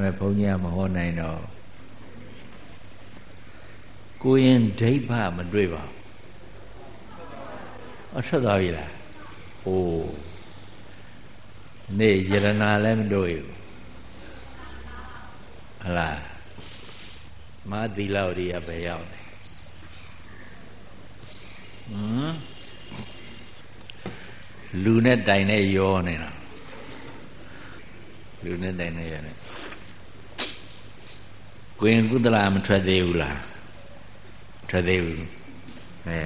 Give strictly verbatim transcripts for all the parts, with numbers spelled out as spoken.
မဲ့ဘုန်းကြီးကမဟောနိုင်တော့ကိုရင်ဒိဋ္ဌမတွေ့ပါဘူးအထွက်သွားပြီလားဟိုနေ့ယရနာလည်းမတွေ့ဘူးဟလားမသီလောက်တွေကပဲရောက်တယ်ဟမ်လူနဲ့တိုင်နဲ့ရောနေတာလူနဲ့တိုင်နဲ့ရောနေကိုရင်ကုသလမထွက်သေးဘူးလားထွက်သေးဘူးအဲ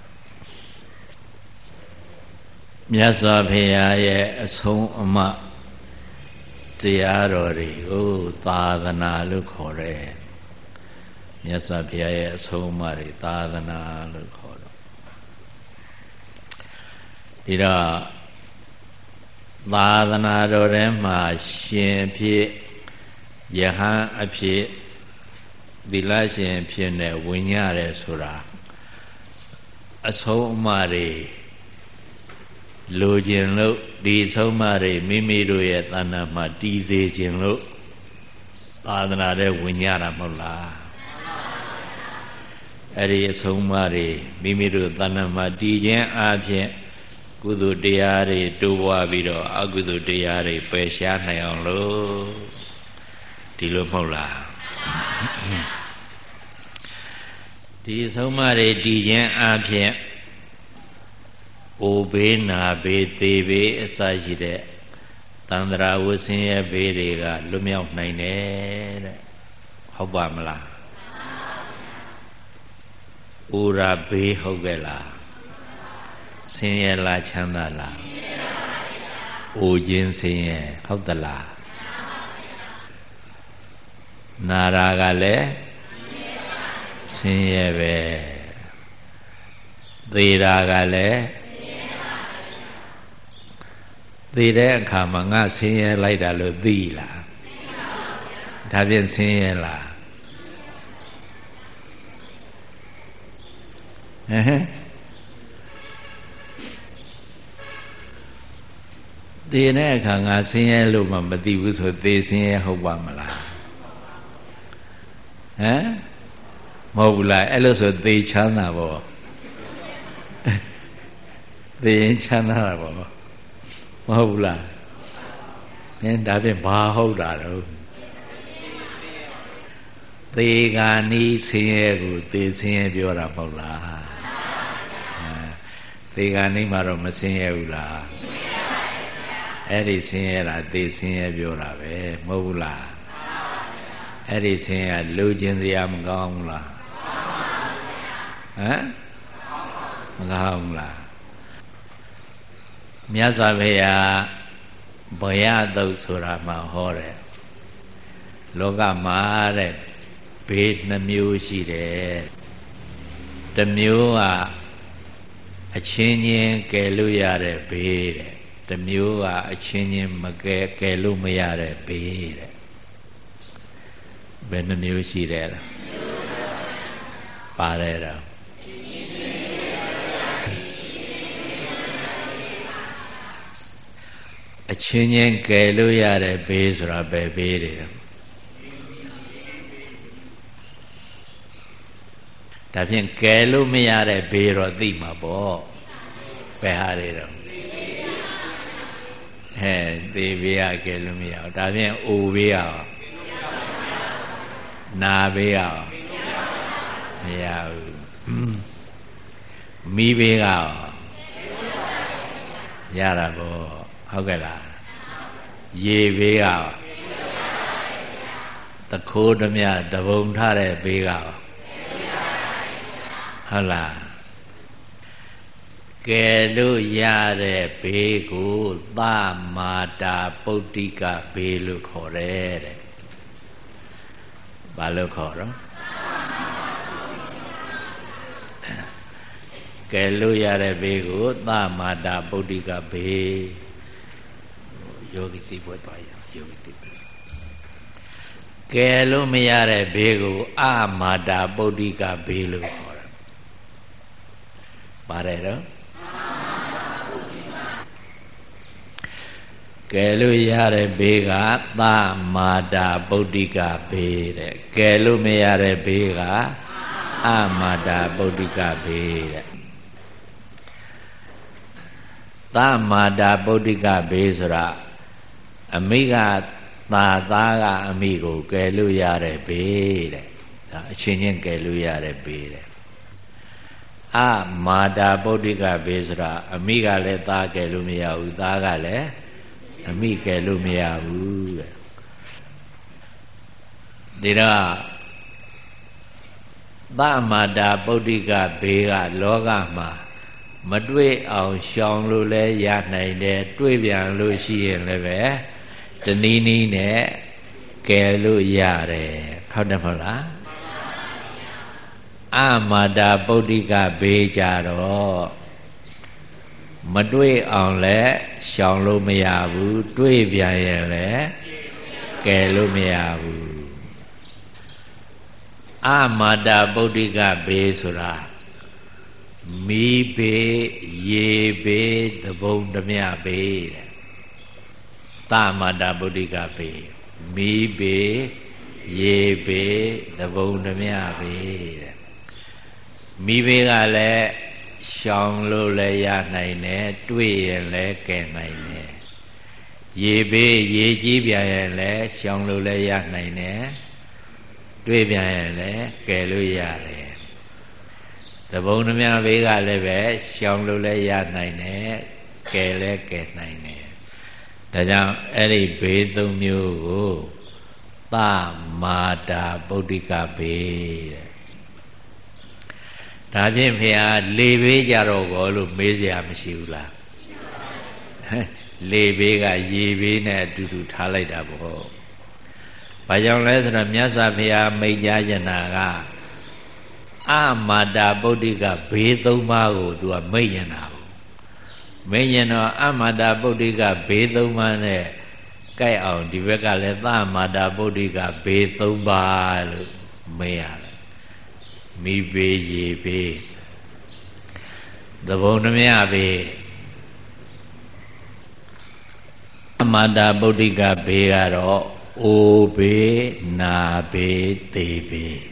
မြတ်စွာဘုရားရဲ့အဆုံးအမတရားတော်တွေကိုသာသနာလို့ခေါ်တယ်မြတ်စွာဘုရားရဲ့အဆုံးအမတွေသာသနာလို့ခေါ်တော့ဒီတော့သာသနာတော်ထဲမှာရှင်ဖြစ်ယဟန်အဖြစ်သီလရှင်ဖြစ်နေဝင်ရတယ်ဆိုတာအဆုံးအမတွေလိုခြင်းလို့ဒီဆုံးမတွေမိမိတို့ရဲ့တဏ္ဍာမှာတည်စေခြင်းလို့သာသနာတဲ့ဝင်ရတာမဟုတ်လားအဲ့ဒီအဆုံးမတွေမိမိတို့တဏ္ဍာမှာတည်ခြင်းအပြင်ကုသိုလ်တရားတွေတိုးပွားပြီးတော့အကုသိုလ်တရားတွေပယ်ရှားနိုင်အောင်လို့ဒီလိုမဟုတ်လားဒီဆုံးမတွေတည်ခြင်းအပြင်အိုဘေးနာဘေးသေဘေးအစရှိတဲ့တန္တရာဝဆင်းရဲဘေးတွေကလွတ်မြောက်နိုင်တယ်တဲ့ဟုတ်ပါမလားအိုရာဘေးဟုတ်ကဲ့လားဆင်းရဲလားချမ်းသာလားအိုခြင်းဆင်းရဲဟုတ်သလားနာရာကလည်းဆင်းရဲပဲသေရာကလည်းသေတဲ့အခါမှာငါဆင်းရဲလိုက်တာလို့သိလားဒါဖြင့်ဆင်းရဲလားဟမ်သေတဲ့အခါငါဆင်းရဲလို့မှမသိဘူးဆိုသေဆင်းရဲဟုတ်ပါမလားဟမ်မဟုတ်ဘူးလားအဲ့လိုဆိုသေချမ်းသာပေါ့သေရင်ချမ်းသာတာပေါ့မဟုတ်ဘူးလားနင်းဒါဖြင့်ဘာဟုတ်တာတော့သေကနီးဆင်းရဲကိုသေဆင်းရဲပြောတာမဟုတ်လားသေကနီးမှာတော့မဆင်းရဲဘူးလားအဲ့ဒီဆင်းရဲတာသေဆင်းရဲပြောတာပဲမဟုတ်ဘူးလားအဲ့ဒီဆင်းရဲလူချင်းစရာမကောင်းဘူးလားဟမ်မကောင်းဘူးလားမြတ်စွာဘုရားဘယသုတ်ဆိုတာမှဟောတယ်လောကမှာတဲ့ဘေးနှမျိုးရှိတယ်တစ်မျိုးကအချင်းချင်းကယ်လို့ရတဲ့ဘေးတဲ့တစ်မျိုးကအချင်းချင်းမကယ်ကယ်လို့မရတဲ့ဘေးတဲ့ဘယ်နှမျိုးရှိတယ်လဲပါတယ်တော့အချင်းချင်းကယ်လို့ရတဲ့ဘေးဆိုတာဘယ်ဘေးတွေလဲဒါဖြင့်ကယ်လို့မရတဲ့ဘေးတော့သိမှာပေါ့ဘယ်ဟာတွေတော့ဟဲ့သေဘေးကကယ်လို့မရဘူးဒါဖြင့်အိုဘေးကနာဘေးကမရဘူးမိဘေးကရတာပေါ့ဟုတ်ကဲ့လားရေဘေးကတခိုးဓမြတပုံထားတဲ့ဘေးကဟုတ်လားကဲလို့ရတဲ့ဘေးကိုသမာတာပုတ္တိကဘေးလို့ခေါ်တယ်တဲ့ဘာလို့ခေါ်တော့ကဲလို့ရတဲ့ဘေးကိုသမာတာပုတ္တိကဘေးယောဂီတိပွဲသွားရယောဂီတိကဲလို့မရတဲ့ဘေးကိုအမာတာပုတ္တိကဘေးလို့ခေါ်တယ်ပါတယ်တော့ကယ်လို့ရတဲ့ဘေးကသမာတာဗုဒ္ဓိကဘေးတဲ့ကယ်လို့မရတဲ့ဘေးကအမာတာဗုဒ္ဓိကဘေးတဲ့သမာတာဗုဒ္ဓိကဘေးဆိုတာအမိကသာသားကအမိကိုကယ်လို့ရတဲ့ဘေးတဲ့ဒါအချင်းချင်းကယ်လို့ရတဲ့ဘေးတဲ့အမာတာဗုဒ္ဓိကဘေးဆိုတာအမိကလည်းသားကယ်လို့မရဘူးသားကလည်းအမိကယ်လို့မရဘူးတဲ့ဒီတော့သမာတာဗုဒ္ဓိကဘေးကလောကမှာမတွေ့အောင်ရှောင်လို့လဲရနိုင်တယ်တွေ့ပြန်လို့ရှိရင်လည်းပဲတနည်းနည်းနဲ့ကယ်လို့ရတယ်ဟုတ်တယ်မဟုတ်လားအမာတာဗုဒ္ဓိကဘေးကြတော့မတွေ့အောင်လဲရှောင်လို့မရဘူးတွေ့ပြန်ရင်လည်းကယ်လို့မရဘူးအမာတာဗုဒ္ဓိကဘေးဆိုတာမီးဘေးရေဘေးသဘုံဓမြဘေးတဲ့သမာတာဗုဒ္ဓိကဘေးမီးဘေးရေဘေးသဘုံဓမြဘေးတဲ့မီးဘေးကလည်းရှောင်လို့လည်းရနိုင်တယ်တွေ့ရင်လည်းကယ်နိုင်တယ်ရေဘေးရေကြီးပြန်ရင်လည်းရှောင်လို့လည်းရနိုင်တယ်တွေ့ပြန်ရင်လည်းကယ်လို့ရတယ်သဘုံဓမြဘေးကလည်းပဲရှောင်လို့လည်းရနိုင်တယ်ကယ်လည်းကယ်နိုင်တယ်ဒါကြောင့်အဲ့ဒီဘေးသုံးမျိုးကိုသမာတာဗုဒ္ဓိကဘေးတဲ့ဒါဖြင့်ဖေဟာလေဘေးကြတော့ကောလို့မေးစရာမရှိဘူးလားလေဘေးကရေဘေးနဲ့အတူတူထားလိုက်တာပေါ့ဘာကြောင့်လဲဆိုတော့မြတ်စွာဘုရားမိန့်ကြားကြတာကအမာတာဗုဒ္ဓိကဘေးသုံးပါးကိုသူကမိန့်နေတာပေါ့မိန့်ရင်တော့အမာတာဗုဒ္ဓိကဘေးသုံးပါးနဲ့ကြိုက်အောင်ဒီဘက်ကလည်းသမာတာဗုဒ္ဓိကဘေးသုံးပါးလို့မိန့်ရတယ်မိဘေးရေဘေးသဘုံဓမြဘေးအမာတာဗုဒ္ဓိကဘေးကတော့အိုဘေးနာဘေးသေဘေး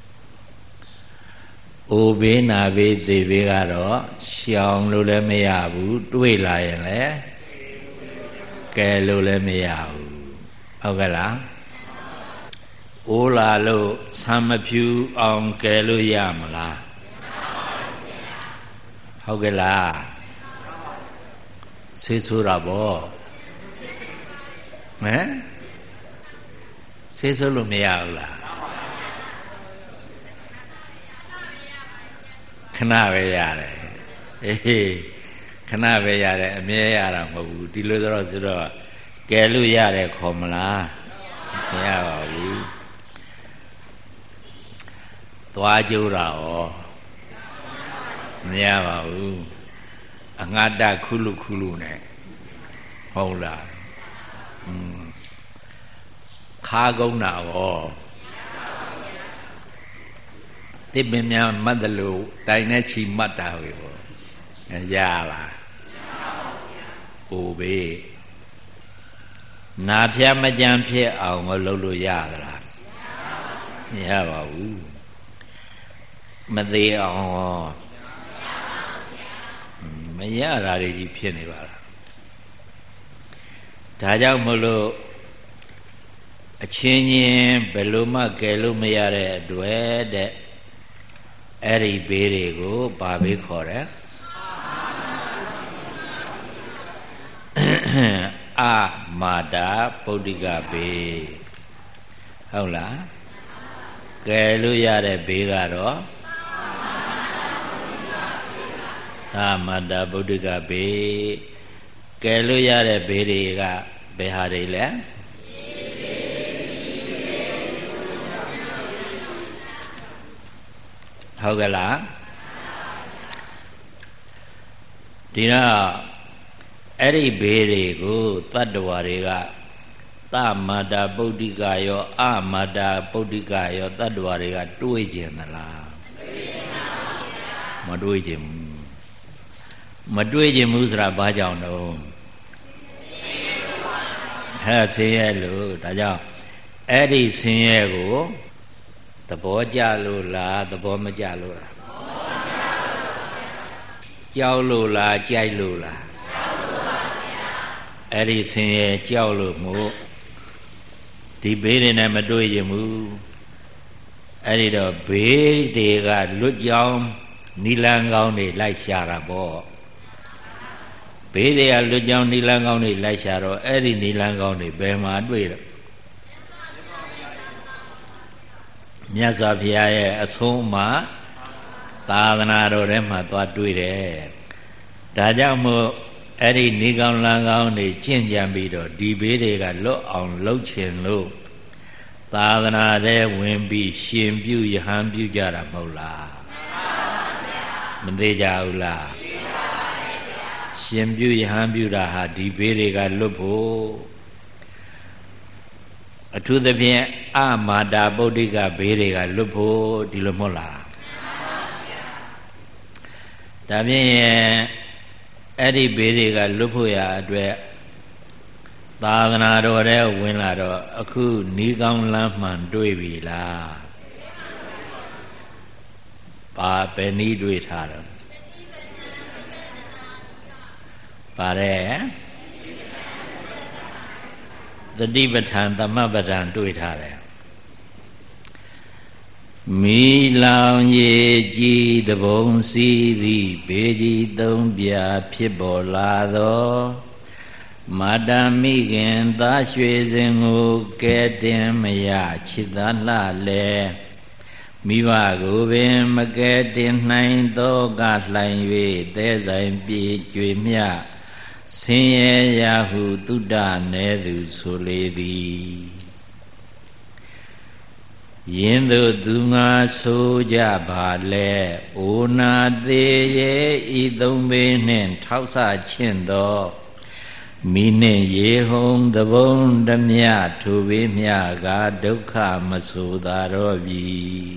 အိုဘေးနာဘေးသေဘေးကတော့ရှောင်လို့လည်းမရဘူးတွေ့လာရင်လည်းကယ်လို့လည်းမရဘူးဟုတ်ကဲ့လားအိုးလာလို့ဆံမဖြူအောင်ကယ်လို့ရမလားဟုတ်ကဲ့လားဆေးဆိုးတာပေါ့ဟမ်ဆေးဆိုးလို့မရဘူးလားခဏပဲရတယ်အေးခဏပဲရတယ်အမြဲရတာမဟုတ်ဘူးဒီလိုဆိုတော့ဆိုတော့ကယ်လို့ရတယ်ခေါ်မလားမရပါဘူးသွားကြိုးတာရောမရပါဘူးအငါတခုလူခုလူနဲ့ဟုတ်လားอืมခါကုန်းတာရောတိပင်များမှတ်တယ်လို့တိုင်နဲ့ချီမှတ်တာပဲပေါ့ရလားဟိုဘေးနာဖြတ်မကြံဖြစ်အောင်မလုပ်လို့ရသလားမရပါဘူးမသေးအောင်မရတာတွေကြီးဖြစ်နေပါလားဒါကြောင့်မလို့အချင်းချင်းဘယ်လိုမှကယ်လို့မရတဲ့အတွက်တဲ့အဲ့ဒီဘေးတွေကိုဘာဘေးခေါ်တယ်အမာတာဗုဒ္ဓိကဘေးဟုတ်လားကယ်လို့ရတဲ့ဘေးကတော့အမာတာဗုဒ္ဓိကဘေးကယ်လို့ရတဲ့ဘေးတွေကဘယ်ဟာတွေလဲဟုတ်ကဲ့လားဒီတော့အဲ့ဒီဘေးတွေကိုတတ္တဝါတွေကသမာတာပုဒ္ဓိကရောအမာတာပုဒ္ဓိကရောတတ္တဝါတွေကတွေးကျင်သလားမတွေးကျင်ဘူးမတွေးကျင်ဘူးဆိုတာဘာကြောင့်တော့အဲဆင်းရဲလို့ဒါကြောင့်အဲ့ဒီဆင်းရဲကိုသဘောကျလို့လားသဘောမကျလို့လားကြောက်လို့လားကြိုက်လို့လားကြောက်လို့ပါဗျာအဲ့ဒီဆင်းရဲကြောက်လို့မို့ဒီဘေးတွေနဲ့မတွေ့ရင်ဘူးအဲ့ဒီတော့ဘေးတွေကလွတ်ကြောင်းနိလန်းကောင်းတွေလိုက်ရှာတာပေါ့ဘေးတွေကလွတ်ကြောင်းနိလန်းကောင်းတွေလိုက်ရှာတော့အဲ့ဒီနိလန်းကောင်းတွေဘယ်မှာတွေ့တော့မြတ်စွာဘုရားရဲ့အဆုံးအမသာသနာတော်ထဲမှာသွားတွေ့တယ်ဒါကြောင့်မို့အဲ့ဒီနိကောင်းလန်းကောင်းတွေကျင့်ကြံပြီးတော့ဒီဘေးတွေကလွတ်အောင်လှုပ်ချင်လို့သာသနာထဲဝင်ပြီးရှင်ပြုယဟန်ပြုကြတာမဟုတ်လားမသေးကြဘူးလားရှင်ပြုယဟန်ပြုတာဟာဒီဘေးတွေကလွတ်ဖို့အထူးသဖြင့်အမာတာပုဒ္ဓိကဘေးတွေကလွတ်ဖို့ဒီလိုမဟုတ်လားဒါဖြင့်အဲ့ဒီဘေးတွေကလွတ်ဖို့ရအတွက်သာသနာတော်ထဲဝင်လာတော့အခုနီးကောင်းလမ်းမှန်တွေ့ပြီလားပါပဲနီးတွေ့ထားတော့ပါတယ်သတိပဋ္ဌာန်သမပဋ္ဌာန်တွေ့ထားတယ်မီလောင်ရေကြည်တဘုံစီသည်ဘေကြီးသုံးပြဖြစ်ပေါ်လာသောမာတမိခင်သားရွှေစင်ကိုကဲတင်မရချစ်သားလှလဲမိဘကိုပင်မကဲတင်နိုင်သောကလှိုင်၍သဲဆိုင်ပြေကြွေမြဆင်းရဲရာဟုတုဒ္ဒနဲသူဆိုလေသည်ယင်းတို့သူငါဆိုကြပါလဲအိုနာသေးရဲ့ဤသုံးပေနှင့်ထောက်ဆချင်းသောမိနှင့်ရေဟုံသဘုံဓမြထိုဘေးမြကဒုက္ခမဆိုသာတော့ပြီ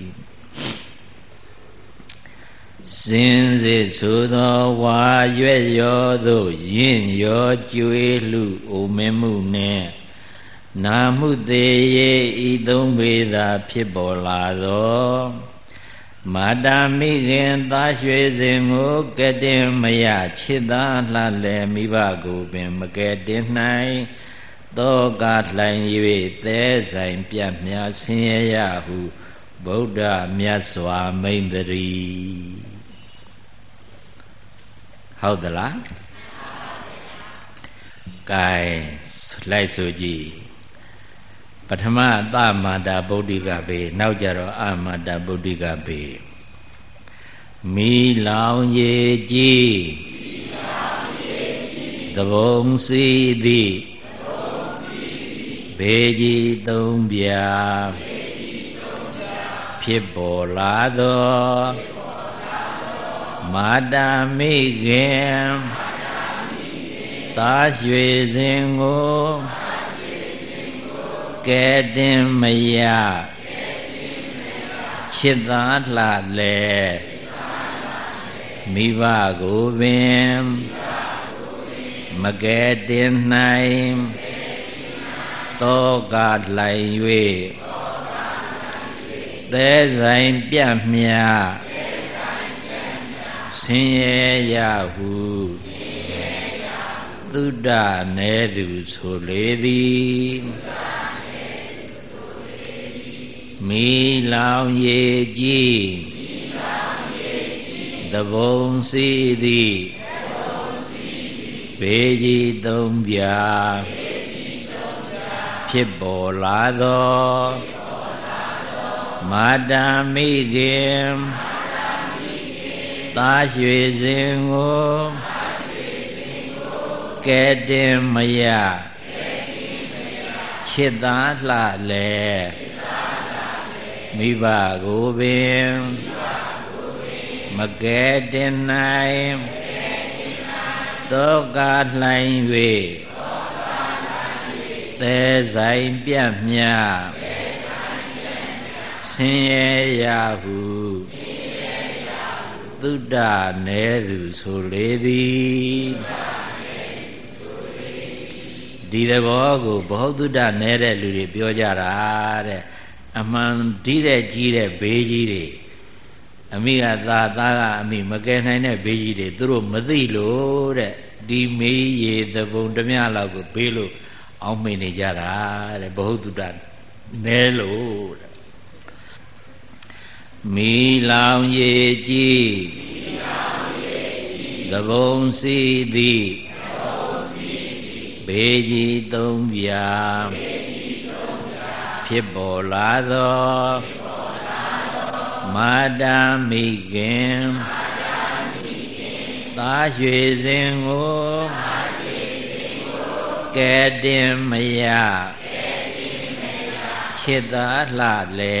စင်စစ်ဆိုသောဝါရွက်ရောသို့ယင့်ရောကျွေးလူအိုမင်းမှုနှင့်နာမှုသေးရဲ့ဤသုံးပေသာဖြစ်ပေါ်လာသောမာတာမိခင်သားရွှေစင်ကိုကဲတင်မရချစ်သားလှလဲမိဘကိုပင်မကဲတင်နိုင်သောကလှိုင်၍သဲဆိုင်ပြတ်မြဆင်းရဲရဟုဗုဒ္ဓမြတ်စွာမိန့်တည်းဟုတ်သလား gain လိုက်ဆိုကြည့်ပထမသမ္မာတာဗုဒ္ဓိကဘေနောက်ကြတော့အမတာဗုဒ္ဓိကဘေမီလောင်ရေကြည်သဘုံစီသည်ဘေကြီးသုံးပြဖြစ်ပေါ်လာသောမာတာမိခင်သားရွှေစင်ကိုကဲတင်မရချစ်သားလှလဲမိဘကိုပင်မကဲတင်နိုင်သောကလှိုင်၍သဲဆိုင်ပြတ်မြဆင်းရဲရဟုသုဒ္ဓနဲသူဆိုလေသည်မီလောင်ရေကြည်သဘုံစီသည်ဘေကြီးသုံးပြဖြစ်ပေါ်လာသောမာတာမိခင်သားရွှေစင်ကိုကဲတင်မရချစ်သားလှလဲမိဘကိုပင်မကဲတင်နိုင်သောကလှိုင်၍သဲဆိုင်ပြတ်မြဆင်းရဲရဟုသုဒ္ဓနဲသူဆိုလေသည်ဒီသဘောကိုဘ ഹു တုတနဲတဲ့လူတွေပြောကြတာတဲ့အမှန်ဒီတဲ့ကြီးတဲ့ဘေးကြီးတွေအမိကသာသားကအမိမကယ်နိုင်တဲ့ဘေးကြီးတွေသူတို့မသိလို့တဲ့ဒီမေးရေသဘုံဓမြလောက်ကိုဘေးလို့အောင်းမိနေကြတာတဲ့ဘ ഹു တုတနဲလို့တဲ့မီလောင်ရေကြီးသဘုံစီသည်ဘေးကြီးသုံးပြဖြစ်ပေါ်လာသောမာတာမိခင်သာရွှေစင်ကိုကဲတင်မရချစ်သာလှလေ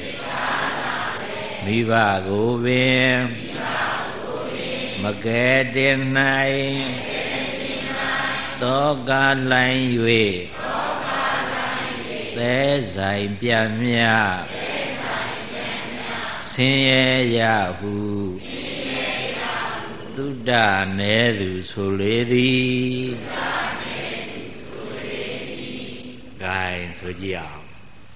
မိဘကိုပင်မကဲတင်နိုင်သောကလိုင်း၍သဲဆိုင်ပြမြဆင်းရဲရဟုသုဒ္ဓနဲသူဆိုလေသည် gain ဆိုကြည့်အောင်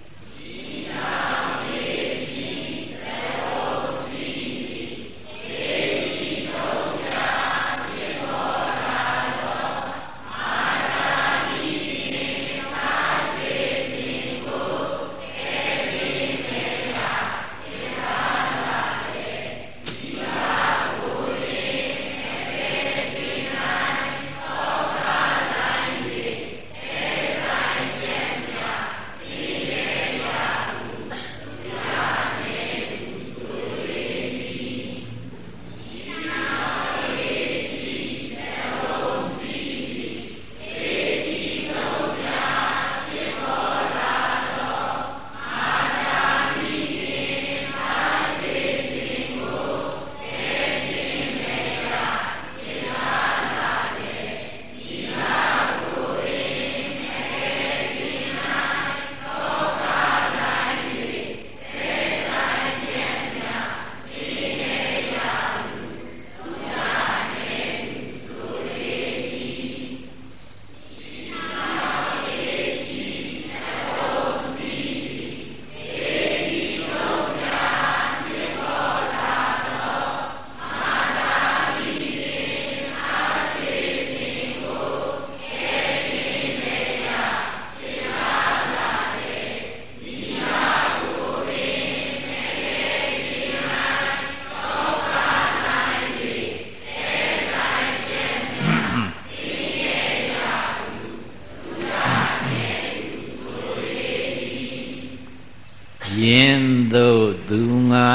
ယင်းသို့သူငါ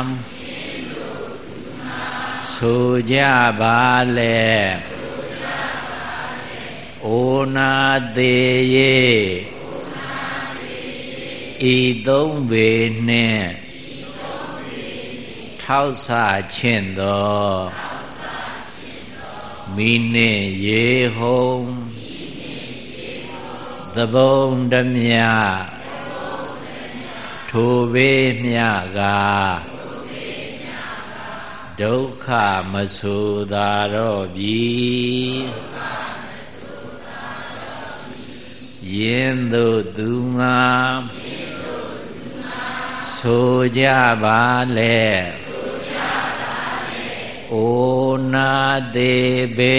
ဆိုကြပါလေအိုနာသေးရေဤသုံးပေနှင့်ထောက်ဆခြင်းသောမိနှင့်ရေဟုံသဘုံဓမြထိုဘေးမြကဒုက္ခမဆိုသာတော့ပြီယင်းသို့သူငါဆိုကြပါလေအိုနာသေးဘေ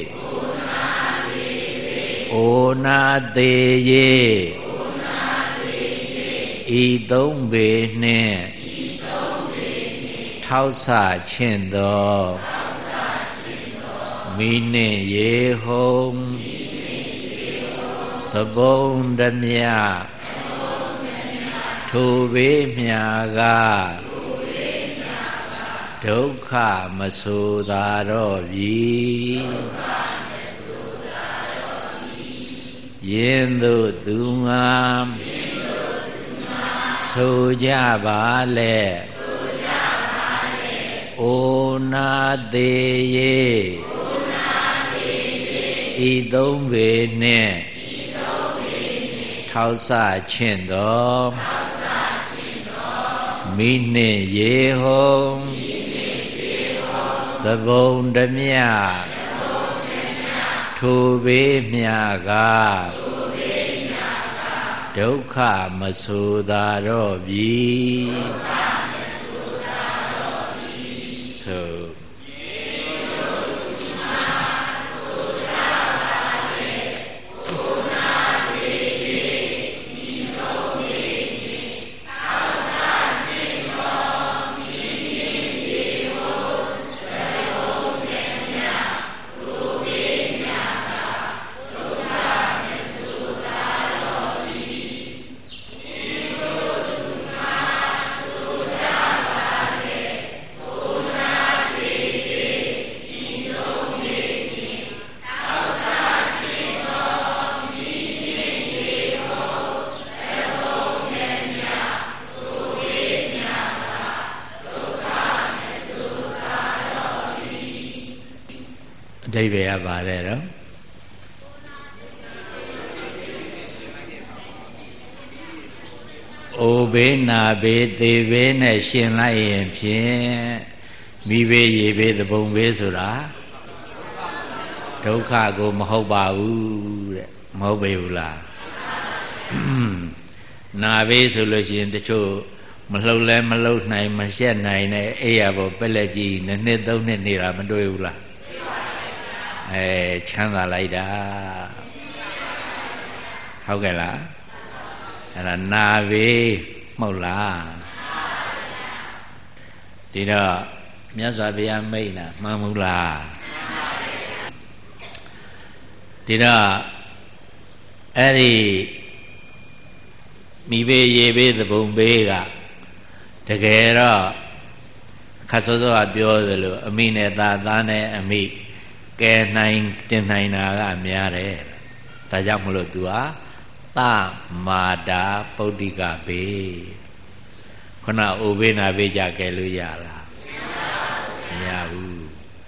အိုနာသေးရေဤသုံးပေနှင့်ထောက်ဆခြင်းသောမိနှင့်ရေဟုံသဘုံဓမြထိုဘေးမြကဒုက္ခမဆိုသာတော့ပြီယင်းသို့သူငါဆိုကြပါလေအိုနာသေးရေဤသုံးပေနှင့်ထောက်ဆခြင်းသောမိနှင့်ရေဟုံသဘုံဓမြထိုဘေးမြကဒုက္ခမဆိုသာတော့ပြီဆိုအဓိပ္ပာယ်ကပါတယ်တော့အိုဘေးနာဘေးသေဘေးနဲ့ရှင်လိုက်ရင်ဖြင့်မိဘေးရေဘေးသဘုံဘေးဆိုတာဒုက္ခကိုမဟုတ်ပါဘူးတဲ့မဟုတ်ပေဘူးလားနာဘေးဆိုလို့ရှိရင်တချို့မလှုပ်လဲမလှုပ်နိုင်မရှက်နိုင်တဲ့အိယာပေါ်ပက်လက်ကြီးနှစ်နှစ်သုံးနှစ်နေတာမတွေ့ဘူးလားအဲချမ်းသာလိုက်တာဟုတ်ကဲ့လားအဲ့ဒါနာဘေးမဟုတ်လားဒီတော့မြတ်စွာဘုရားမိန့်တာမှန်ဘူးလားဒီတော့အဲ့ဒီမိဘေးရေဘေးသဘုံဘေးကတကယ်တော့ခတ်စောစောကပြောသလိုအမိနဲ့သားသားနဲ့အမိကဲနိုင်တင်နိုင်တာကများတယ်ဒါကြောင့်မလို့ तू ဟာသမာတာပုဒ္ဓိကဘေးခုနအိုဘေးနာဘေးကြကဲလို့ရလားမရဘူး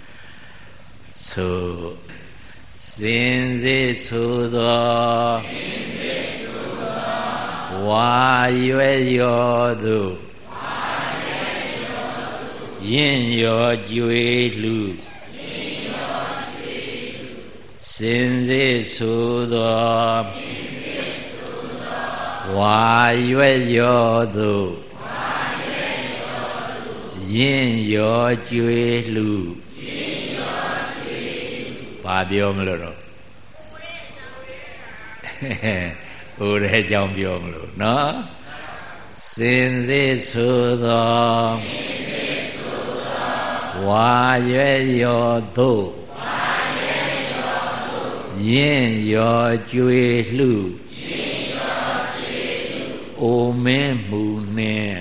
ဆိုစင်စစ်ဆိုသောဝါရွယ်ရောသူယင့်ရောကြွေလူစင်စစ်ဆိုသောဝါရွယ်ရောသူယင့်ရောကြွေလူဘာပြောမလို့တော့ဟိုတဲ့အကြောင်းပြောမလို့နော်စင်စစ်ဆိုသောဝါရွယ်ရောသူယင့်ရောကြွေလူအိုမင်းမှုနှင့်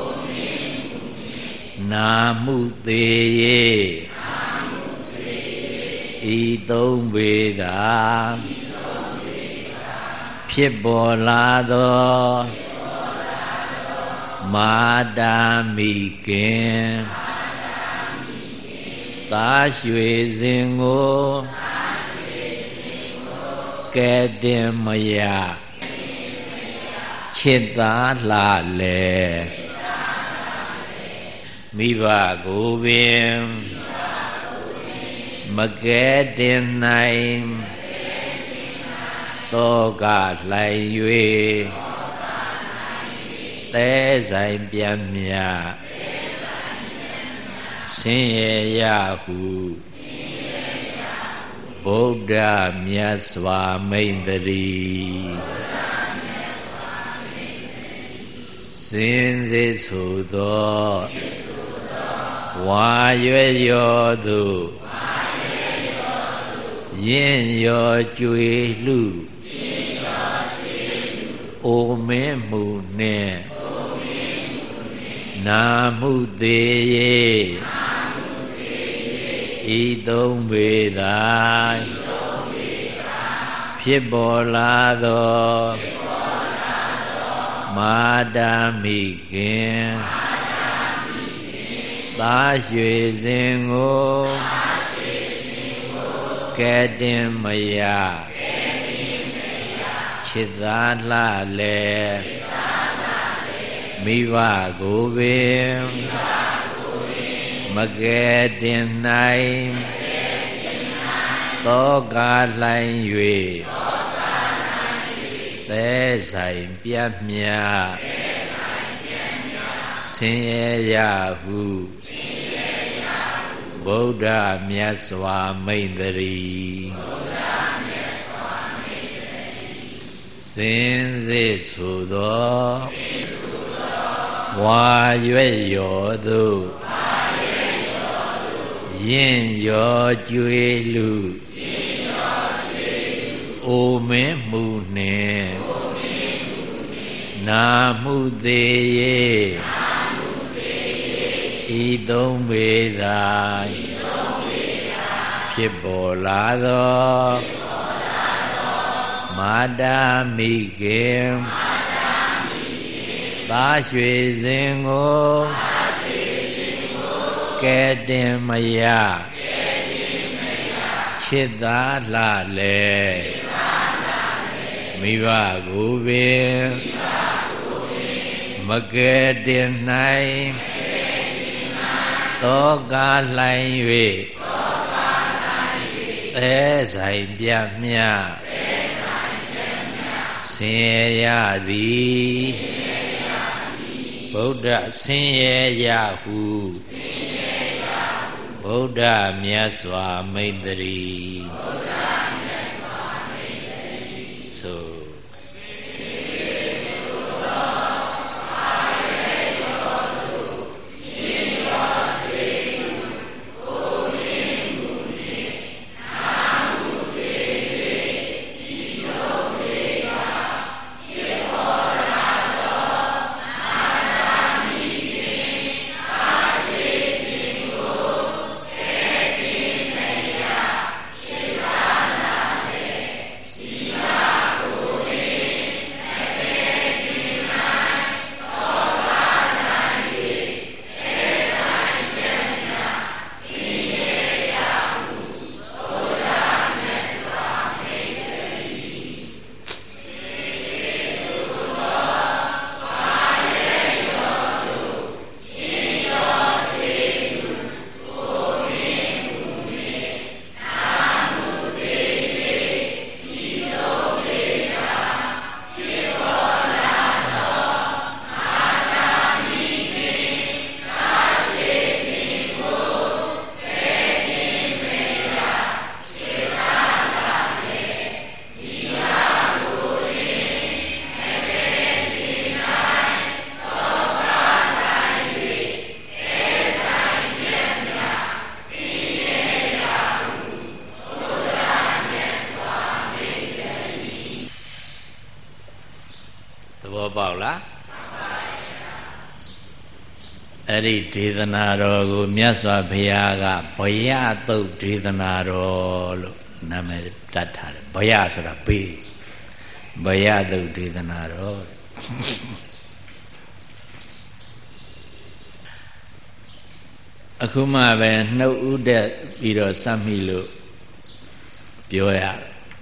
နာမှုသေးရေဤသုံးပေသာဖြစ်ပေါ်လာသောမာတာမိခင်သာရွှေစဉ်ကိုကဲတင်မယချစ်သားလှလေမိဘကိုပင်မကဲတင်နိုင်တောကလှိုင်၍သဲဆိုင်ပြန်မြဆင်းရဲရဟုဗုဒ္ဓမြတ်စွာမိန့်တည်းစင်စစ်ဆိုသောဝါရွယ်ရောသူယင့်ရောကြွေလူအိုမင်းမှုနှင့်နာမှုသေးရေဤသုံးပေသာဖြစ်ပေါ်လာသောမာတာမိခင်သာရွှေစဉ်ကိုကဲတင်မယချစ်သားလှလေမိဘကိုပင်မကဲတင်နိုင်သောကာလှိုင်း၍သဲဆိုင်ပြတ်မြဆင်းရဲရဟုဗုဒ္ဓမြတ်စွာမိန့်တည်းစင်စစ်ဆိုသောဝါရွက်ရောသို့ယဉ်ရောကျွေးလူအိုမင်းမှုနှင့်နာမှုသေး၍ဤသုံးပေသာဖြစ်ပေါ်လာသောမာတာမိခင်သာရွှေစင်ကိုကဲတင်မယချစ်သာလှလေမိဘကိုပင်မကဲတင်နိုင်သောကာလှိုင်း၍သဲဆိုင်ပြမြဆင်းရဲရသည်ဗုဒ္ဓဆင်းရဲရဟုဗုဒ္ဓမြတ်စွာမိန့်တည်းဆိုပေါက်လားအဲ့ဒီဒေသနာတော်ကိုမြတ်စွာဘုရားကဘယသုတ်ဒေသနာတော်လို့နာမည်တတ်ထားတယ်ဘယဆိုတာဘေးဘယသုတ်ဒေသနာတော်အခုမှပဲနှုတ်ဥဒက်ပြီးတော့စမ်းမိလို့ပြောရ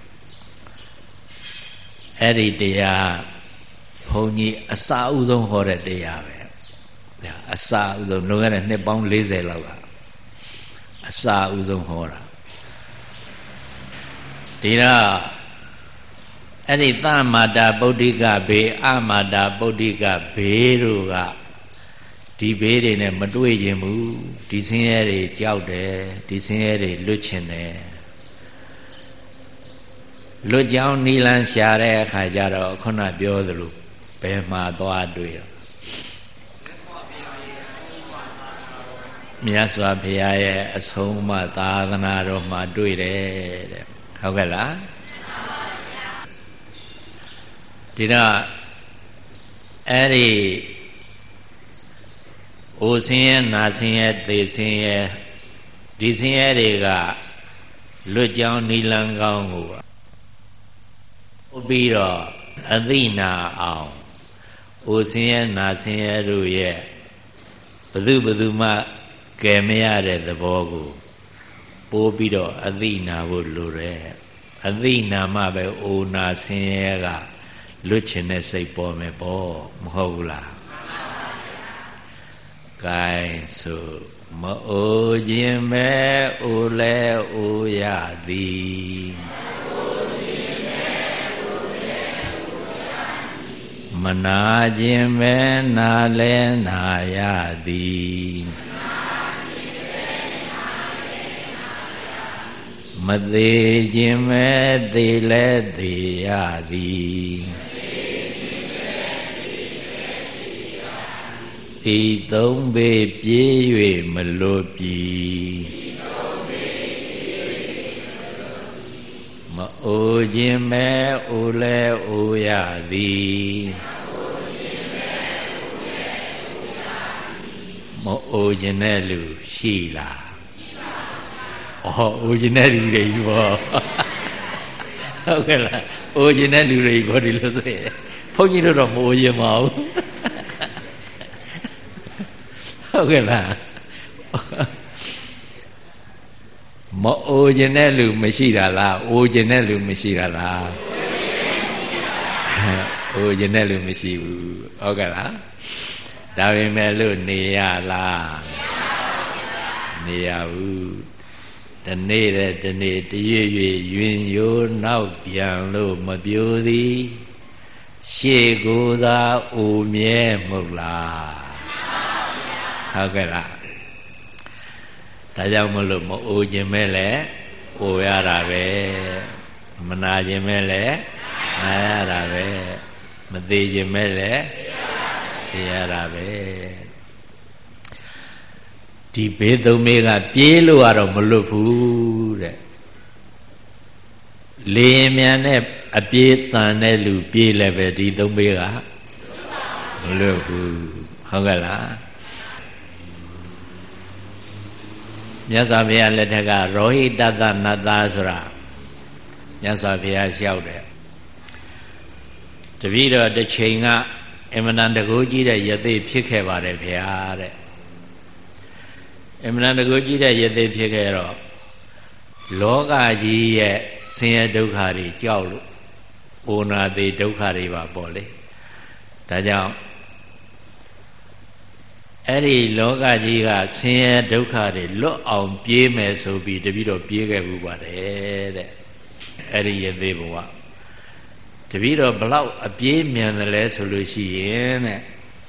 အဲ့ဒီတရားဘုန်းကြီးအစာဥဆုံးဟောတဲ့တရားပဲအစာဥဆုံးလွန်ခဲ့တဲ့နှစ်ပေါင်း၄၀လောက်ကအစာဥဆုံးဟောတာဒီတော့အဲ့ဒီသမာတာပုဒ္ဓိကဘေးအမာတာပုဒ္ဓိကဘေးတို့ကဒီဘေးတွေနဲ့မတွေ့ခြင်းဘူးဒီဆင်းရဲတွေကြောက်တယ်ဒီဆင်းရဲတွေလွတ်ချင်တယ်လွတ်ကြောင်းနီလန်းရှာတဲ့အခါကျတော့ခုနပြောသလိုဘယ်မှာသွားတွေ့ရမြတ်စွာဘုရားရဲ့အဆုံးအမသာသနာတော်မှာတွေ့တယ်တဲ့ဟုတ်ကဲ့လားဒီတော့အဲ့ဒီအိုဆင်းရဲနာဆင်းရဲသေဆင်းရဲဒီဆင်းရဲတွေကလွတ်ကြောင်းနီလန်းကောင်းကိုပြီးတော့အသိနာအောင်အိုဆင်းရဲနာဆင်းရဲတို့ရဲ့ဘသူဘသူမှကယ်မရတဲ့သဘောကိုပိုးပြီးတော့အသိနာဖို့လိုတယ်အသိနာမှပဲအိုနာဆင်းရဲကလွတ်ချင်တဲ့စိတ်ပေါ်မယ်ပေါ့မဟုတ်ဘူးလား gain so မအိုခြင်းပဲအိုလဲအိုရသည်မနာခြင်းပဲနာလဲနာရသည်မသေးခြင်းပဲသေလဲသေရသည်ဤသုံးပေပြေး၍မလွတ်ပြီမအိုခြင်းပဲအိုလဲအိုရသည်မအိုခြင်းတဲ့လူရှိလားအော်အိုခြင်းတဲ့လူတွေကြီးပေါ့ဟုတ်ကဲ့လားအိုခြင်းတဲ့လူတွေဘောဒီလို့ဆိုရင်ဘုန်းကြီးတို့တော့မအိုရင်မအောင်ဟုတ်ကဲ့လားမအိုခြင်းတဲ့လူမရှိတာလားအိုခြင်းတဲ့လူမရှိတာလားအိုခြင်းတဲ့လူမရှိဘူးဟုတ်ကဲ့လားဒါပေမဲ့လို့နေရလားနေရဘူးတနေ့တဲ့တနေ့တရွေ့ရွေ့ယွင်ရိုးနောက်ပြန်လို့မပြိုသည်ရှေ့ကိုယ်သာအိုမြဲမဟုတ်လားဟုတ်ကဲ့လားဒါကြောင့်မလို့မအိုခြင်းပဲလေအိုရတာပဲမနာခြင်းပဲလေနာရတာပဲမသေးခြင်းပဲလေသေရတာပဲဒီဘေးသုံးဘေးကပြေးလို့ကတော့မလွတ်ဘူးတဲ့လေမြန်နဲ့အပြေးတန်တဲ့လူပြေးလည်းပဲဒီသုံးဘေးကမလွတ်ဘူးဟုတ်ကဲ့လားမြတ်စွာဘုရားလက်ထက်ကရောဟိတတနတ်သားဆိုတာမြတ်စွာဘုရားလျှောက်တယ်တပည့်တော်တစ်ချိန်ကအမှန်တန်တကူကြီးတဲ့ယသိဖြစ်ခဲ့ပါတယ်ဗျာတဲ့အမှန်တန်တကူကြီးတဲ့ယသိဖြစ်ခဲ့တော့လောကကြီးရဲ့ဆင်းရဲဒုက္ခတွေကြောက်လို့အိုနာသေးဒုက္ခတွေပါပေါ့လေဒါကြောင့်အဲ့ဒီလောကကြီးကဆင်းရဲဒုက္ခတွေလွတ်အောင်ပြေးမယ်ဆိုပြီးတပည့်တော်ပြေးခဲ့မှုပါတယ်တဲ့အဲ့ဒီယသိဘဝတပည့်တော်ဘလောက်အပြေးမြန်တယ်လဲဆိုလို့ရှိရင်တဲ့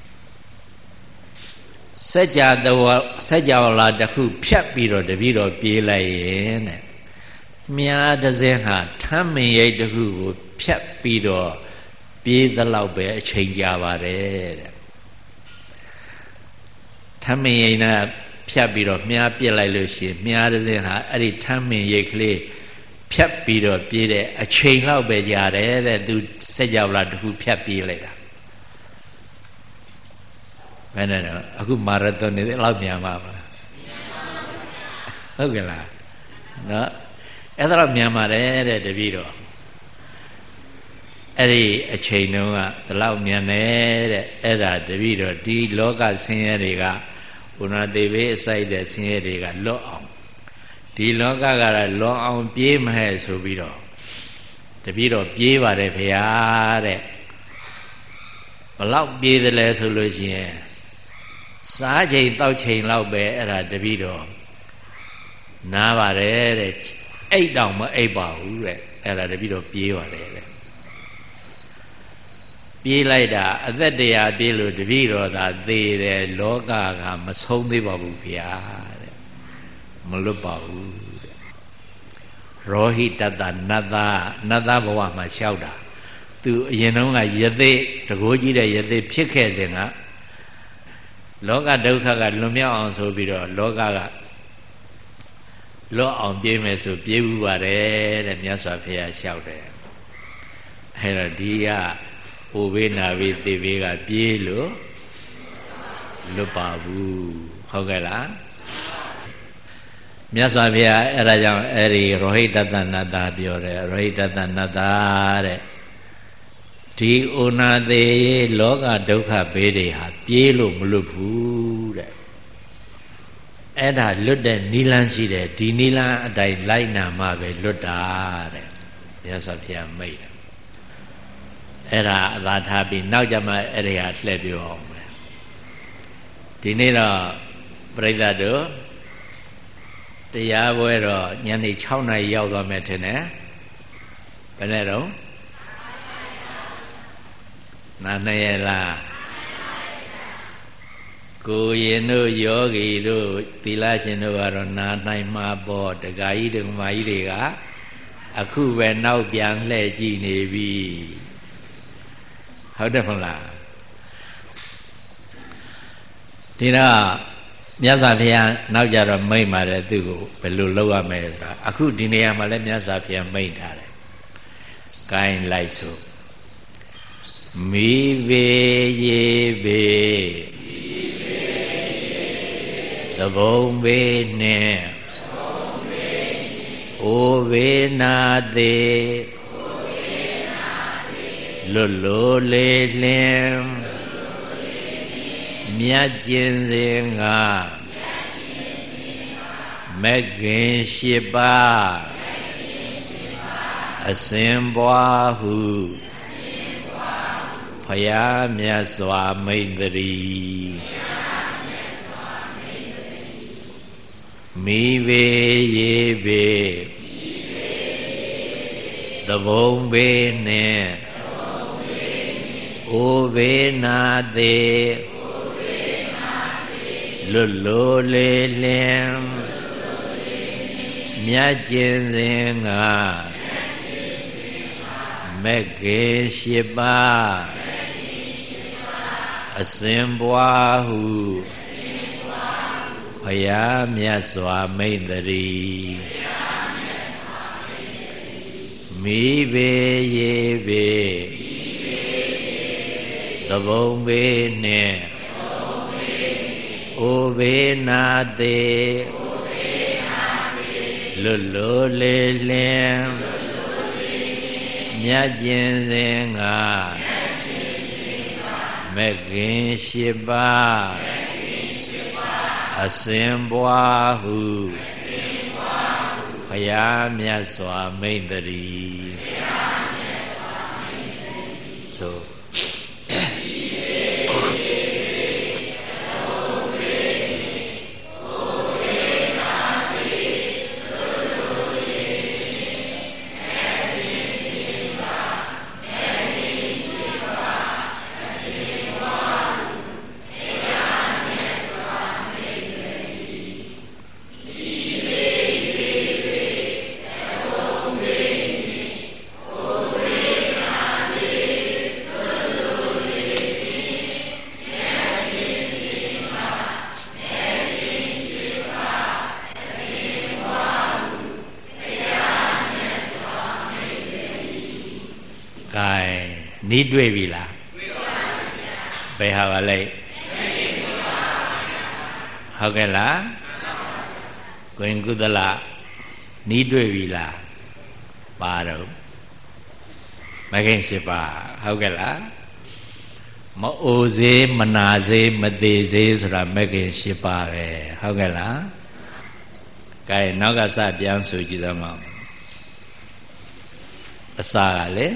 စัจ जा တဝစัจ java လာတစ်ခုဖြတ်ပြီးတော့တပည့်တော်ပြေးလိုက်ရင်တဲ့မြားတစ်စင်းဟာထမ်းမင်ရိပ်တစ်ခုကိုဖြတ်ပြီးတော့ပြေးသလောက်ပဲအချိန်ကြာပါတယ်တဲ့ထမ်းမင်ရိပ်နဲ့ဖြတ်ပြီးတော့မြားပြစ်လိုက်လို့ရှိရင်မြားတစ်စင်းဟာအဲ့ဒီထမ်းမင်ရိပ်ကလေးဖြတ်ပြီးတော့ပြေးတဲ့အချိန်လောက်ပဲကြာတယ်တဲ့သူစัจ java လာတစ်ခုဖြတ်ပြေးလိုက်တာဘယ်နဲ့တော့အခုမာရသွန်နေတယ်လောက်မြန်ပါမလားဟုတ်ကဲ့လားနော်အဲ့ဒါတော့မြန်ပါတယ်တဲ့တပည့်တော်အဲ့ဒီအချိန်တုန်းကဒီလောက်မြန်တယ်တဲ့အဲ့ဒါတပည့်တော်ဒီလောကဆင်းရဲတွေကဘုရားသေဘေးအစိုက်တဲ့ဆင်းရဲတွေကလွတ်အောင်ဒီလောကကလည်းလွန်အောင်ပြေးမဟဲ့ဆိုပြီးတော့တပည့်တော်ပြေးပါတယ်ဖေဟာတဲ့ဘလောက်ပြေးတယ်လဲဆိုလို့ရှိရင်စားချိန်တောက်ချိန်လောက်ပဲအဲ့ဒါတပည့်တော်နားပါတယ်တဲ့အိတ်တောင်မအိတ်ပါဘူးတဲ့အဲ့ဒါတပည့်တော်ပြေးပါတယ်တဲ့ပြေးလိုက်တာအသက်တရားပြေးလို့တပည့်တော်သာသေတယ်လောကကမဆုံးသေးပါဘူးဗျာတဲ့မလွတ်ပါဘူးတဲ့ရောဟိတတနတ်သားနတ်သားဘဝမှာလျှောက်တာသူအရင်တုန်းကယသိတကိုးကြီးတဲ့ယသိဖြစ်ခဲ့စဉ်ကလောကဒုက္ခကလွန်မြောက်အောင်ဆိုပြီးတော့လောကကလွတ်အောင်ပြေးမယ်ဆိုပြေးဘူးပါတယ်တဲ့မြတ်စွာဘုရားလျှောက်တယ်အဲ့တော့ဒီကအိုဘေးနာဘေးသေဘေးကပြေးလို့လွတ်ပါဘူးဟုတ်ကဲ့လားမြတ်စွာဘုရားအဲ့ဒါကြောင့်အဲ့ဒီရောဟိတတနတ္တပြောတယ်ရောဟိတတနတ္တတဲ့ဒီဩနာသေးလောကဒုက္ခဘေးတွေဟာပြေးလို့မလွတ်ဘူးတဲ့အဲ့ဒါလွတ်တဲ့နိလန်းရှိတယ်ဒီနိလန်းအတိုင်းလိုက်နာမှပဲလွတ်တာတဲ့မြတ်စွာဘုရားမိတ်တယ်အဲ့ဒါအသာထားပြီးနောက်ကြမှာအဲ့ဒီဟာလှည့်ပြောအောင်မယ်ဒီနေ့တော့ပပြိဿတို့တရားပွဲတော့ညနေ၆နာရီရောက်သွားမယ်ထင်တယ်ဘယ်နဲ့တော့နားနေရလားကိုရင်တို့ယောဂီတို့သီလရှင်တို့ကတော့နားနိုင်မှာပေါ့တက္ကကြီးဓမ္မကြီးတွေကအခုပဲနောက်ပြန်လှည့်ကြည့်နေပြီဟုတ်တယ်မလားဒီတော့မြတ်စွာဘုရားနောက်ကြတော့မိန့်ပါတယ်သူ့ကိုဘယ်လိုလုပ်ရမလဲဆိုတာအခုဒီနေရာမှာလည်းမြတ်စွာဘုရားမိန့်ထားတယ်။ကိုင်းလိုက်စို့မိဘေရေဘေသဘုံဘေနှင့်အိုဘေနာသေးလွတ်လိုလေလင်မြတ်ကျင်စဉ်ကမဂ္ဂင်ရှိပါအစဉ်ပွားဟုဖယားမြတ်စွာမိန့်တည်းမိဘေရေဘေသဘုံဘေနှင့်အိုဘေနာသေးလွတ်လိုလေလင်မြတ်ကျင်စဉ်ကမဂ္ဂင်ရှိပါအစဉ်ပွားဟုဘုရားမြတ်စွာမိန့်တည်းမိဘေရေဘေသဘုံဘေနှင့်အိုဘေနာသေးလွတ်လိုလေလင်မြတ်ကျင်စဉ်ကမဂ္ဂင်ရှိပါအစဉ်ပွားဟုဘုရားမြတ်စွာမိန့်တည်းဆိုနီးတွေ့ပြီလားတွေ့ပါပါဘယ်ဟာပါလဲဟုတ်ကဲ့လားကိုင်ကုသလနီးတွေ့ပြီလားပါတော့မဂ္ဂင်ရှိပါဟုတ်ကဲ့လားမအိုစေးမနာစေးမသေးစေးဆိုတာမဂ္ဂင်ရှိပါပဲဟုတ်ကဲ့လားကဲနောက်ကစပြန်ဆိုကြည့်သမောင်းအစကလေ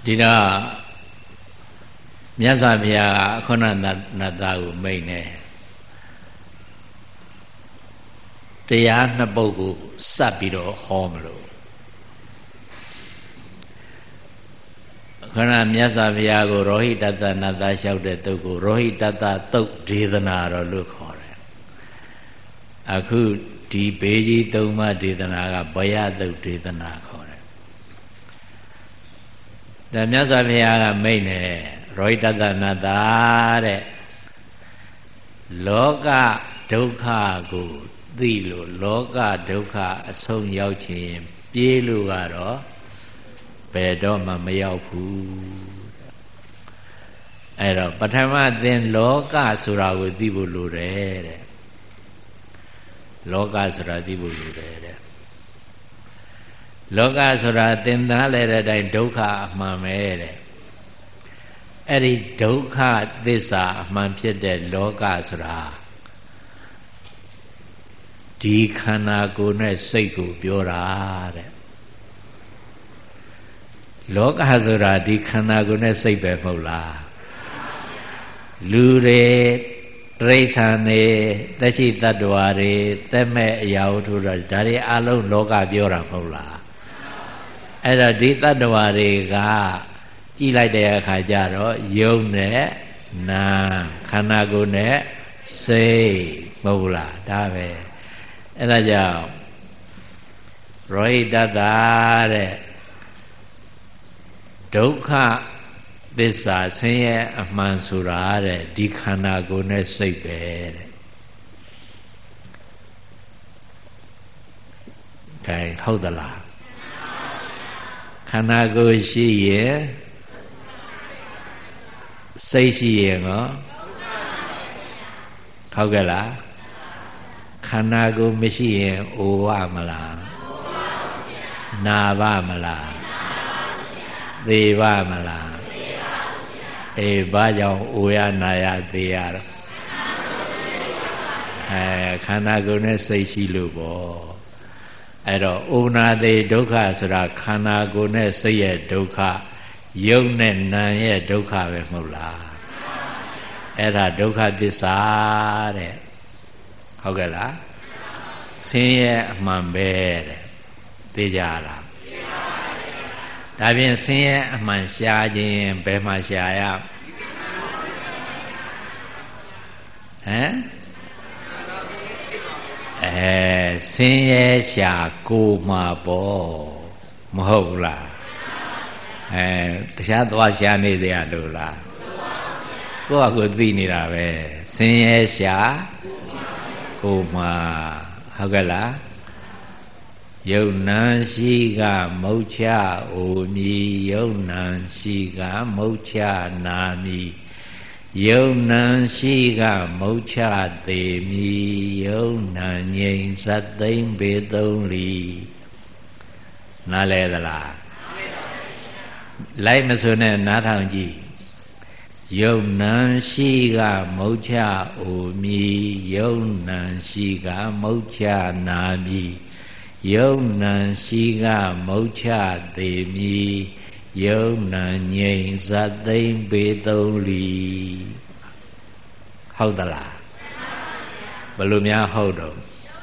ဒီတော့မြတ်စွာဘုရားကခုနနတ်သားကိုမိန့်နေတရားနှစ်ပုဒ်ကိုစပ်ပြီးတော့ဟောမလို့ခဏမြတ်စွာဘုရားကိုရောဟိတတနတ်သားလျှောက်တဲ့တုတ်ကိုရောဟိတတတုတ်ဒေသနာတော်လို့ခေါ်တယ်အခုဒီဘေးကြီးသုံးပါးဒေသနာကဘယတုတ်ဒေသနာခေါ်တယ်ဒါမြတ်စွာဘုရားကမိန့်နေရောဟိတတနတ်သားတဲ့လောကဒုက္ခကိုသိလို့လောကဒုက္ခအဆုံးရောက်ခြင်းပြေးလို့ကတော့ဘယ်တော့မှမရောက်ဘူးအဲ့တော့ပထမသင်လောကဆိုတာကိုသိဖို့လိုတယ်တဲ့လောကဆိုတာသိဖို့လိုတယ်တဲ့လောကဆိုတာသင်သားလဲတဲ့အတိုင်းဒုက္ခအမှန်ပဲတဲ့အဲ့ဒီဒုက္ခသစ္စာအမှန်ဖြစ်တဲ့လောကဆိုတာဒီခန္ဓာကိုယ်နဲ့စိတ်ကိုပြောတာတဲ့လောကဆိုတာဒီခန္ဓာကိုယ်နဲ့စိတ်ပဲမဟုတ်လားလူတွေတိရစ္ဆာန်တွေသက်ရှိတ attva တွေသက်မဲ့အရာတို့ဒါတွေအလုံးလောကပြောတာမဟုတ်လားအဲ့တော့ဒီတ attva တွေကကြည့်လိုက်တဲ့အခါကျတော့ယုံနဲ့နာခန္ဓာကိုယ်နဲ့စိတ်မဟုတ်လားဒါပဲအဲ့ဒါကြောင့်ရောဟိတတတဲ့ဒုက္ခသစ္စာဆင်းရဲအမှန်ဆိုတာတဲ့ဒီခန္ဓာကိုယ်နဲ့စိတ်ပဲတဲ့ဒါဟုတ်သလားခန္ဓာကိုယ်ရှိရင်စိတ်ရှိရင်ရောဟုတ်ကဲ့လားခန္ဓာကိုယ်မရှိရင်အိုဝမလားနာဘမလားသေဘမလားအေးဘာကြောင့်အိုရနာရသေရတော့အဲခန္ဓာကိုယ်နဲ့စိတ်ရှိလို့ပေါ့အဲ့တော့အိုနာသေးဒုက္ခဆိုတာခန္ဓာကိုယ်နဲ့စိတ်ရဲ့ဒုက္ခယုံနဲ့နာရဲ့ဒုက္ခပဲမဟုတ်လားအဲ့ဒါဒုက္ခသစ္စာတဲ့ဟုတ်ကဲ့လားဆင်းရဲအမှန်ပဲတဲ့သိကြလားဒါဖြင့်ဆင်းရဲအမှန်ရှားခြင်းဘယ်မှာရှားရဟမ်အဲဆင်းရဲရှားကိုမှာပေါ့မဟုတ်လားအဲတရားသွားရှားနေသေးရလို့လားကိုယ့်အကိုသိနေတာပဲဆင်းရဲရှားကိုမှာဟုတ်ကဲ့လားယုံနံရှိကမုတ်ချအိုမီယုံနံရှိကမုတ်ချနာမီယုံနံရှိကမုတ်ချသေးမီယုံနံငြိမ်စတ်သိမ့်ပေသုံးလီနားလဲသလားလိုက်မစွနဲ့နားထောင်ကြည့်ယုံနံရှိကမုတ်ချအိုမီယုံနံရှိကမုတ်ချနာမီယုံနံရှိကမုတ်ချသေးမီယုံနံငြိမ်စတ်သိမ့်ပေသုံးလီဟုတ်သလားဘယ်လိုများဟုတ်တော့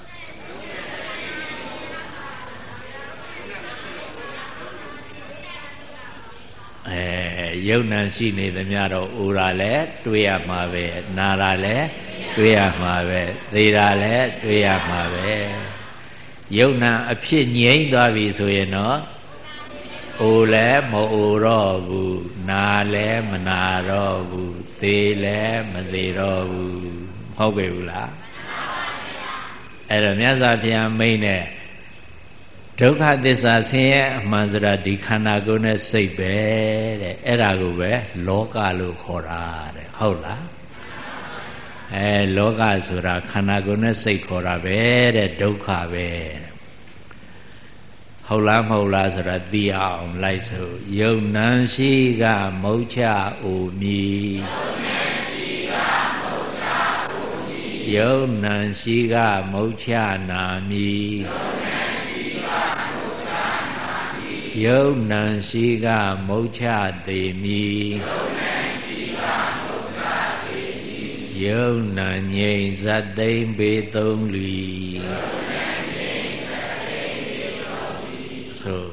အဲယုံနံရှိနေသမျှတော့အိုတာလည်းတွေးရမှာပဲနာတာလည်းတွေးရမှာပဲသေတာလည်းတွေးရမှာပဲယုံနာအဖြစ်ငြိမ့်သွားပြီဆိုရင်တော့အိုလည်းမအိုတော့ဘူးနာလည်းမနာတော့ဘူးသေလည်းမသေတော့ဘူးဟုတ်ပြီဘူးလားအဲ့တော့မြတ်စွာဘုရားမိန့်တဲ့ဒုက္ခသစ္စာဆင်းရဲအမှန်ဆိုတာဒီခန္ဓာကိုယ်နဲ့စိတ်ပဲတဲ့အဲ့ဒါကိုပဲလောကလို့ခေါ်တာတဲ့ဟုတ်လားအဲလောကဆိုတာခန္ဓာကိုယ်နဲ့စိတ်ခေါ်တာပဲတဲ့ဒုက္ခပဲဟုတ်လားမဟုတ်လားဆိုတာသိအောင်လိုက်ဆိုယုံနံရှိကမုတ်ချအိုမီယုံနံရှိကမုတ်ချနာမီယယုံနံရှိကမုတ်ချသေးမီယုံနံငြိမ်ဇတ်သိမ့်ပေသုံးလီဆို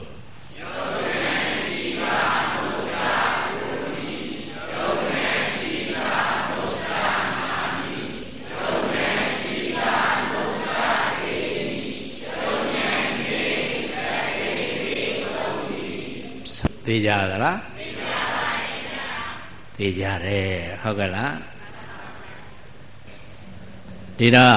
သိကြသလားသိကြပါဘူးသိကြတယ်ဟုတ်ကဲ့လားဒီတော့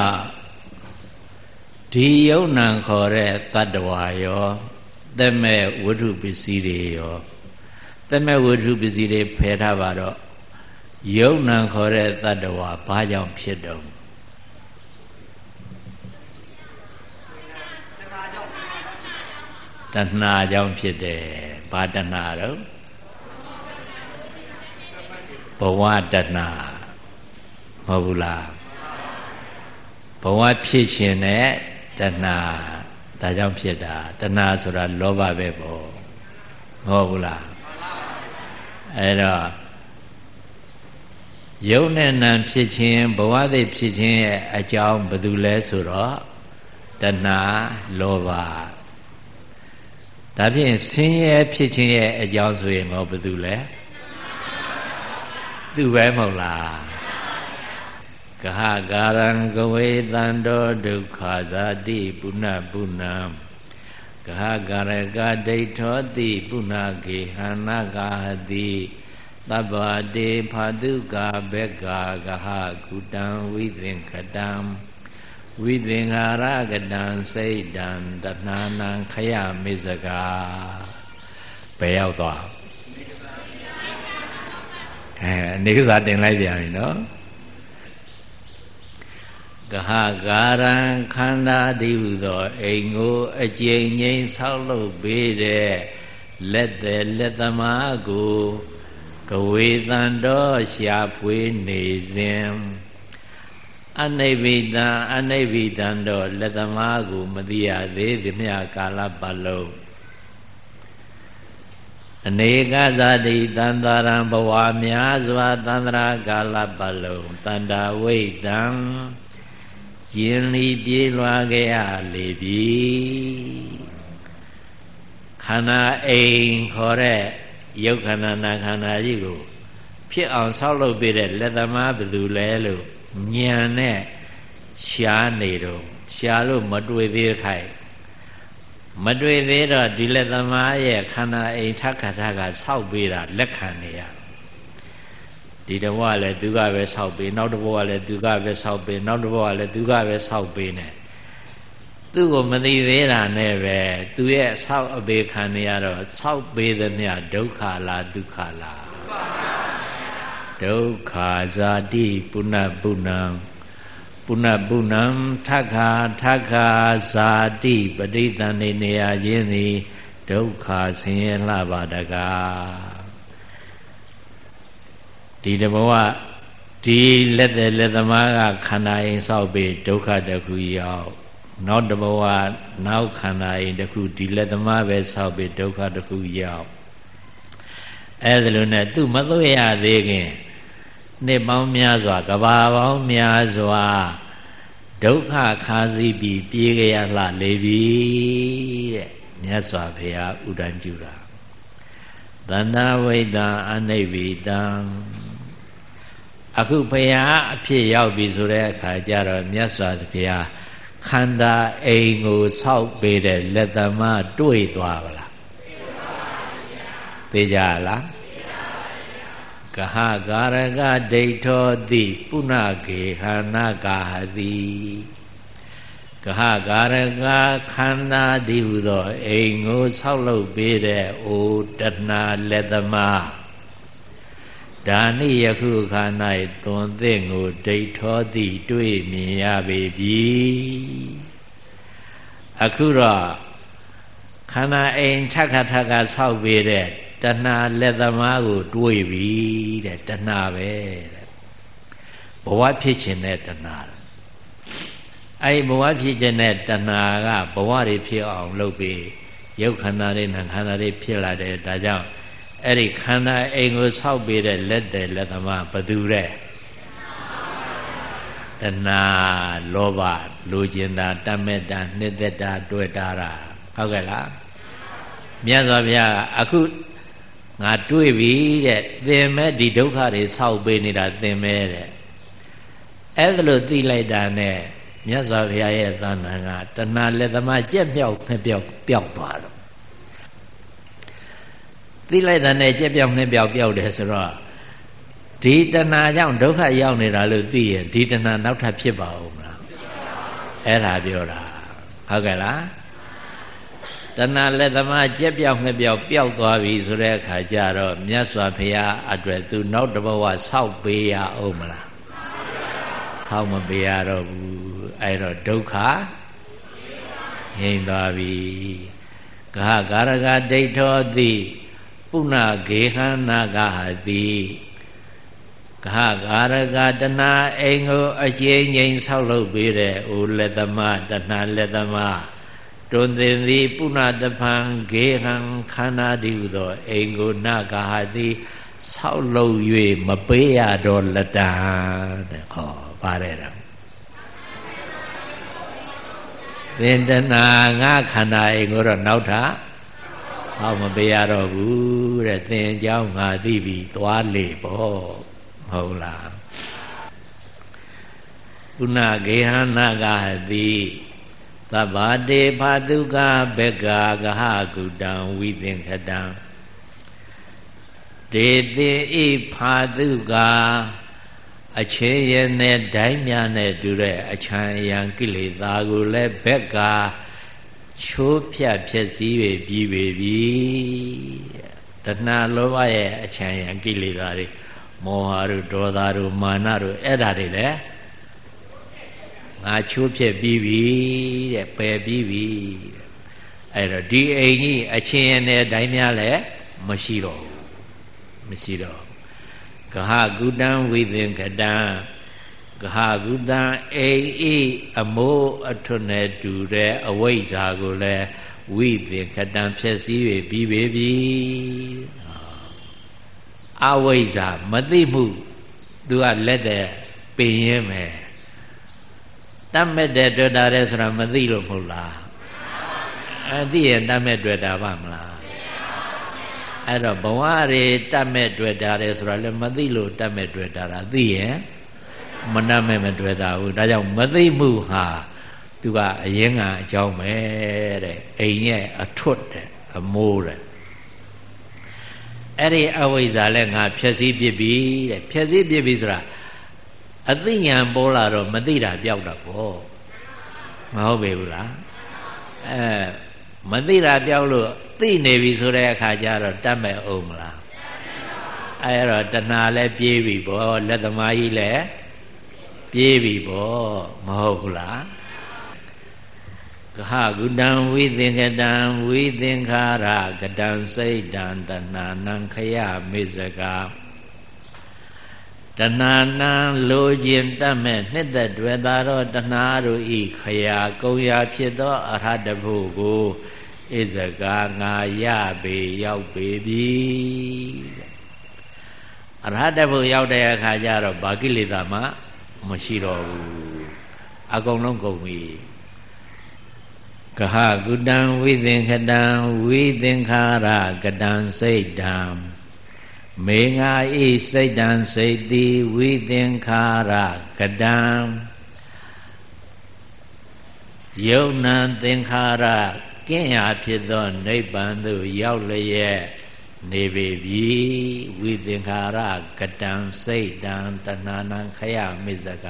ဒီယုံနံခေါ်တဲ့တတ္တဝါရောသက်မဲ့ဝိတုပစ္စည်းတွေရောသက်မဲ့ဝိတုပစ္စည်းတွေဖယ်ထားပါတော့ယုံနံခေါ်တဲ့တတ္တဝါဘာကြောင့်ဖြစ်တော့တဏှာကြောင့်ဖြစ်တယ်ဘာတဏှာတော့ဘဝတဏှာမဟုတ်ဘူးလားဘဝဖြစ်ခြင်းနဲ့တဏှာဒါကြောင့်ဖြစ်တာတဏှာဆိုတာလောဘပဲပေါ့မဟုတ်ဘူးလားအဲ့တော့ယုံနဲ့နံဖြစ်ခြင်းဘဝသိဖြစ်ခြင်းရဲ့အကြောင်းဘယ်သူလဲဆိုတော့တဏှာလောဘဒါဖြင့်ဆင်းရဲဖြစ်ခြင်းရဲ့အကြောင်းဆိုရင်တော့ဘယ်သူလဲသူပဲမဟုတ်လားကဟကာရံကဝေတန္တောဒုက္ခဇာတိပုဏ္ဏပုဏ္ဏံကဟကာရကဒိဋ္ဌောတိပုဏ္ဏကေဟနာကာဟတိသဗ္ဗတေဖာတုကာဘေကာကဟကုတံဝိသင်္ခတံဝိသင်္ခာရကတံစိတ်တံတဏှာနံခယမေဇကာဘယ်ရောက်သွားအဲအနေကစားတင်လိုက်ပြန်ပြီနော်ကဟကာရံခန္ဓာတိဟုသောအိမ်ကိုအကျဉ်းငိမ့်ဆောက်လုပ်ပေးတဲ့လက်သည်လက်သမားကိုကဝေတံတော်ရှာဖွေနေစဉ်အနိဗ္ဗိတံအနိဗ္ဗိတံတော့လက်သမားကိုမသိရသေးသည်မြကာလပတ်လုံးအနေကဇာတိတန္တရံဘဝများစွာတန္တရာကာလပတ်လုံးတန္တာဝိတံယင်လီပြေးလွှာခဲ့ရလေပြီခန္ဓာအိမ်ခေါ်တဲ့ယုတ်ခန္ဓာနာခန္ဓာကြီးကိုဖြစ်အောင်ဆောက်လုပ်ပေးတဲ့လက်သမားဘယ်သူလဲလို့ဉာဏ်နဲ့ရှားနေတော့ရှားလို့မတွေ့သေးခိုင်မတွေ့သေးတော့ဒီလက်သမားရဲ့ခန္ဓာအိမ်ထခထကဆောက်ပေးတာလက်ခံနေရဒီတဘဝလည်းသူကပဲဆောက်ပေးနောက်တဘဝလည်းသူကပဲဆောက်ပေးနောက်တဘဝလည်းသူကပဲဆောက်ပေးနေသူ့ကိုမသိသေးတာနဲ့ပဲသူရဲ့ဆောက်အပေခံနေရတော့ဆောက်ပေးသမျှဒုက္ခလားဒုက္ခလားဒုက္ခဇာတိပုဏ္ဏပုဏ္ဏံပုဏ္ဏပုဏ္ဏံထက္ခာထက္ခာဇာတိပဋိသန္ဓေနေရခြင်းသည်ဒုက္ခဆင်းရဲလှပါတကားဒီတဘဝဒီလက်သက်လက်သမားကခန္ဓာရင်ဆောက်ပြီးဒုက္ခတစ်ခုရောက်နောက်တဘဝနောက်ခန္ဓာရင်တစ်ခုဒီလက်သမားပဲဆောက်ပြီးဒုက္ခတစ်ခုရောက်အဲ့ဒါလိုနဲ့သူမသွေရသေးခင်နှစ်ပေါင်းများစွာကဘာပေါင်းများစွာဒုက္ခခါးစည်းပြီးပြေးကြရလှလေပြီတဲ့မြတ်စွာဘုရားဥဒ္ဒံကျူတာသန္တာဝိတံအနိဗ္ဗိတံအခုဘုရားအဖြစ်ရောက်ပြီဆိုတဲ့အခါကျတော့မြတ်စွာဘုရားခန္ဓာအိမ်ကိုဆောက်ပေးတဲ့လက်သမားတွေ့သွားပါလားသိကြလားကဟကာရကဒိဋ္ဌောတိပုဏ္ဏကေဟနာကာဟတိကဟကာရကခန္ဓာတိဟုသောအိမ်ကိုဆောက်လုပ်ပေးတဲ့အိုတဏှာလက်သမားဒါနိယခုခါ၌သွန်သင့်ကိုဒိဋ္ဌောတိတွေ့မြင်ရပေပြီအခုတော့ခန္ဓာအိမ်ထက်ခါထက်ခါဆောက်ပေးတဲ့တဏှာလက်သမားကိုတွေးပြီတဲ့တဏှာပဲတဲ့ဘဝဖြစ်ခြင်းတဲ့တဏှာအဲ့ဘဝဖြစ်ခြင်းတဲ့တဏှာကဘဝတွေဖြစ်အောင်လုပ်ပြီးရုပ်ခန္ဓာတွေနာခန္ဓာတွေဖြစ်လာတယ်ဒါကြောင့်အဲ့ဒီခန္ဓာအိမ်ကိုဆောက်ပေးတဲ့လက်တယ်လက်သမားဘသူတဲ့တဏှာလောဘလိုချင်တာတတ်မဲ့တာနှစ်သက်တာတွေ့တာဟုတ်ကဲ့လားမြတ်စွာဘုရားအခုငါတွေ့ပြီတဲ့သင်မဲ့ဒီဒုက္ခတွေဆောက်ပေးနေတာသင်မဲ့တဲ့အဲ့ဒါလို့သိလိုက်တာနဲ့မြတ်စွာဘုရားရဲ့သဏ္ဍာန်ကတဏှာလက်သမားကြက်ပြောက်နှစ်ပြောက်ပျောက်သွားတော့သိလိုက်တာနဲ့ကြက်ပြောက်နှစ်ပြောက်ပျောက်တယ်ဆိုတော့ဒီတဏှာကြောင့်ဒုက္ခရောက်နေတာလို့သိရင်ဒီတဏှာနောက်ထပ်ဖြစ်ပါဦးမလားအဲ့ဒါပြောတာဟုတ်ကဲ့လားတဏှာလက်သမားကြက်ပြောက်နှစ်ပြောက်ပျောက်သွားပြီဆိုတဲ့အခါကျတော့မြတ်စွာဘုရားအတွက်သူနောက်တစ်ဘဝဆောက်ပေးရအောင်မလားဟောက်မပေးရတော့ဘူးအဲ့တော့ဒုက္ခငြိမ်းသွားပြီဂဟကာရကဒိဋ္ဌောတိပုဏ္ဏဂေဟနာဂဟတိဂဟကာရကတဏှာအိမ်ကိုအကျဉ်းငြိမ်းဆောက်လုပ်ပေးတဲ့ဩလက်သမားတဏှာလက်သမားတွင်သင်သည်ပုဏ္ဏတဖန်ဂေဟံခန္ဓာတိဟုသောအိမ်ကိုနာဂဟတိဆောက်လုပ်၍မပေးရတော့လတံတဲ့ဟောပါတယ်တော့သင်တဏှာငါခန္ဓာအိမ်ကိုတော့နောက်ထပ်ဆောက်မပေးရတော့ဘူးတဲ့သင်เจ้าငါသိပြီသွားလေပေါ့ဟုတ်လားပုဏ္ဏဂေဟနာဂဟတိသဗ္ဗတေဖာတုကဘေကဂဟကုတံဝိသင်္ခတံဒေတိဣဖာတုကအချင်းရနဲ့ဒိုင်းများနဲ့တူတဲ့အချမ်းအယံကိလေသာကိုလည်းဘက်ကချိုးဖြတ်ဖြစ်စည်း၍ပြီးပေပြီတဏှာလောဘရဲ့အချမ်းအယံကိလေသာတွေမောဟတို့ဒေါသတို့မာနတို့အဲ့ဒါတွေလည်းငါချိုးဖြစ်ပြီးပြီတဲ့ပယ်ပြီးပြီအဲ့တော့ဒီအိမ်ကြီးအချင်းရနဲ့ဒိုင်းများလည်းမရှိတော့ဘူးမရှိတော့ဂဟကုတံဝိသင်္ခတံဂဟကုတံအိဣအမိုးအထွတ်နဲ့တူတဲ့အဝိဇ္ဇာကိုလည်းဝိသင်္ခတံဖြစ်စည်း၍ပြီးပေပြီအဝိဇ္ဇာမသိမှုသူကလက်တဲ့ပင်ရင်းမယ်တတ်မဲ့တဲ့တွေ့တာတဲ့ဆိုတာမသိလို့မဟုတ်လားအသိရင်တတ်မဲ့တွေ့တာပါမလားအဲ့တော့ဘဝတွေတတ်မဲ့တွေ့တာတယ်ဆိုတာလည်းမသိလို့တတ်မဲ့တွေ့တာတာသိရင်မတတ်မဲ့မတွေ့တာဘူးဒါကြောင့်မသိမှုဟာသူကအရင်ကအကြောင်းပဲတဲ့အိမ်ရဲ့အထွတ်တဲ့အမိုးတဲ့အဲ့ဒီအဝိဇ္ဇာလည်းငါဖြည့်ဆည်းပြစ်ပြီတဲ့ဖြည့်ဆည်းပြစ်ပြီဆိုတာအသိဉာဏ်ပေါ်လာတော့မသိတာပျောက်တော့ပေါ့မဟုတ်ပေဘူးလားအဲမသိတာပျောက်လို့သိနေပြီဆိုတဲ့အခါကျတော့တတ်မဲ့အောင်မလားအဲ့တော့တဏှာလည်းပြေးပြီပေါ့လက်သမားကြီးလည်းပြေးပြီပေါ့မဟုတ်ဘူးလားဂဟကုတံဝိသင်္ခတံဝိသင်္ခာရကတံစိတ်တံတဏှာနံခယမေဇကတဏှာနံလိုခြင်းတတ်မဲ့နှစ်သက်တွေ့သာတော့တဏှာတို့ဤခယာကုံရာဖြစ်သောအရဟတဖို့ကိုဣဇကငါရပေရောက်ပေပြီအရဟတဖို့ရောက်တဲ့အခါကျတော့ဘာကိလေသာမှမရှိတော့ဘူးအကုန်လုံးကုန်ပြီဂဟကုတံဝိသင်္ခတံဝိသင်္ခာရကတံစိတ်တံမေငါဤစိတ်တံစိတ်တိဝိသင်္ခာရကတံယုံနံသင်္ခါရကင်းရာဖြစ်သောနိဗ္ဗာန်သို့ရောက်လျက်နေပေပြီဝိသင်္ခါရကတံစိတ်တံတဏှာနံခယမေဇက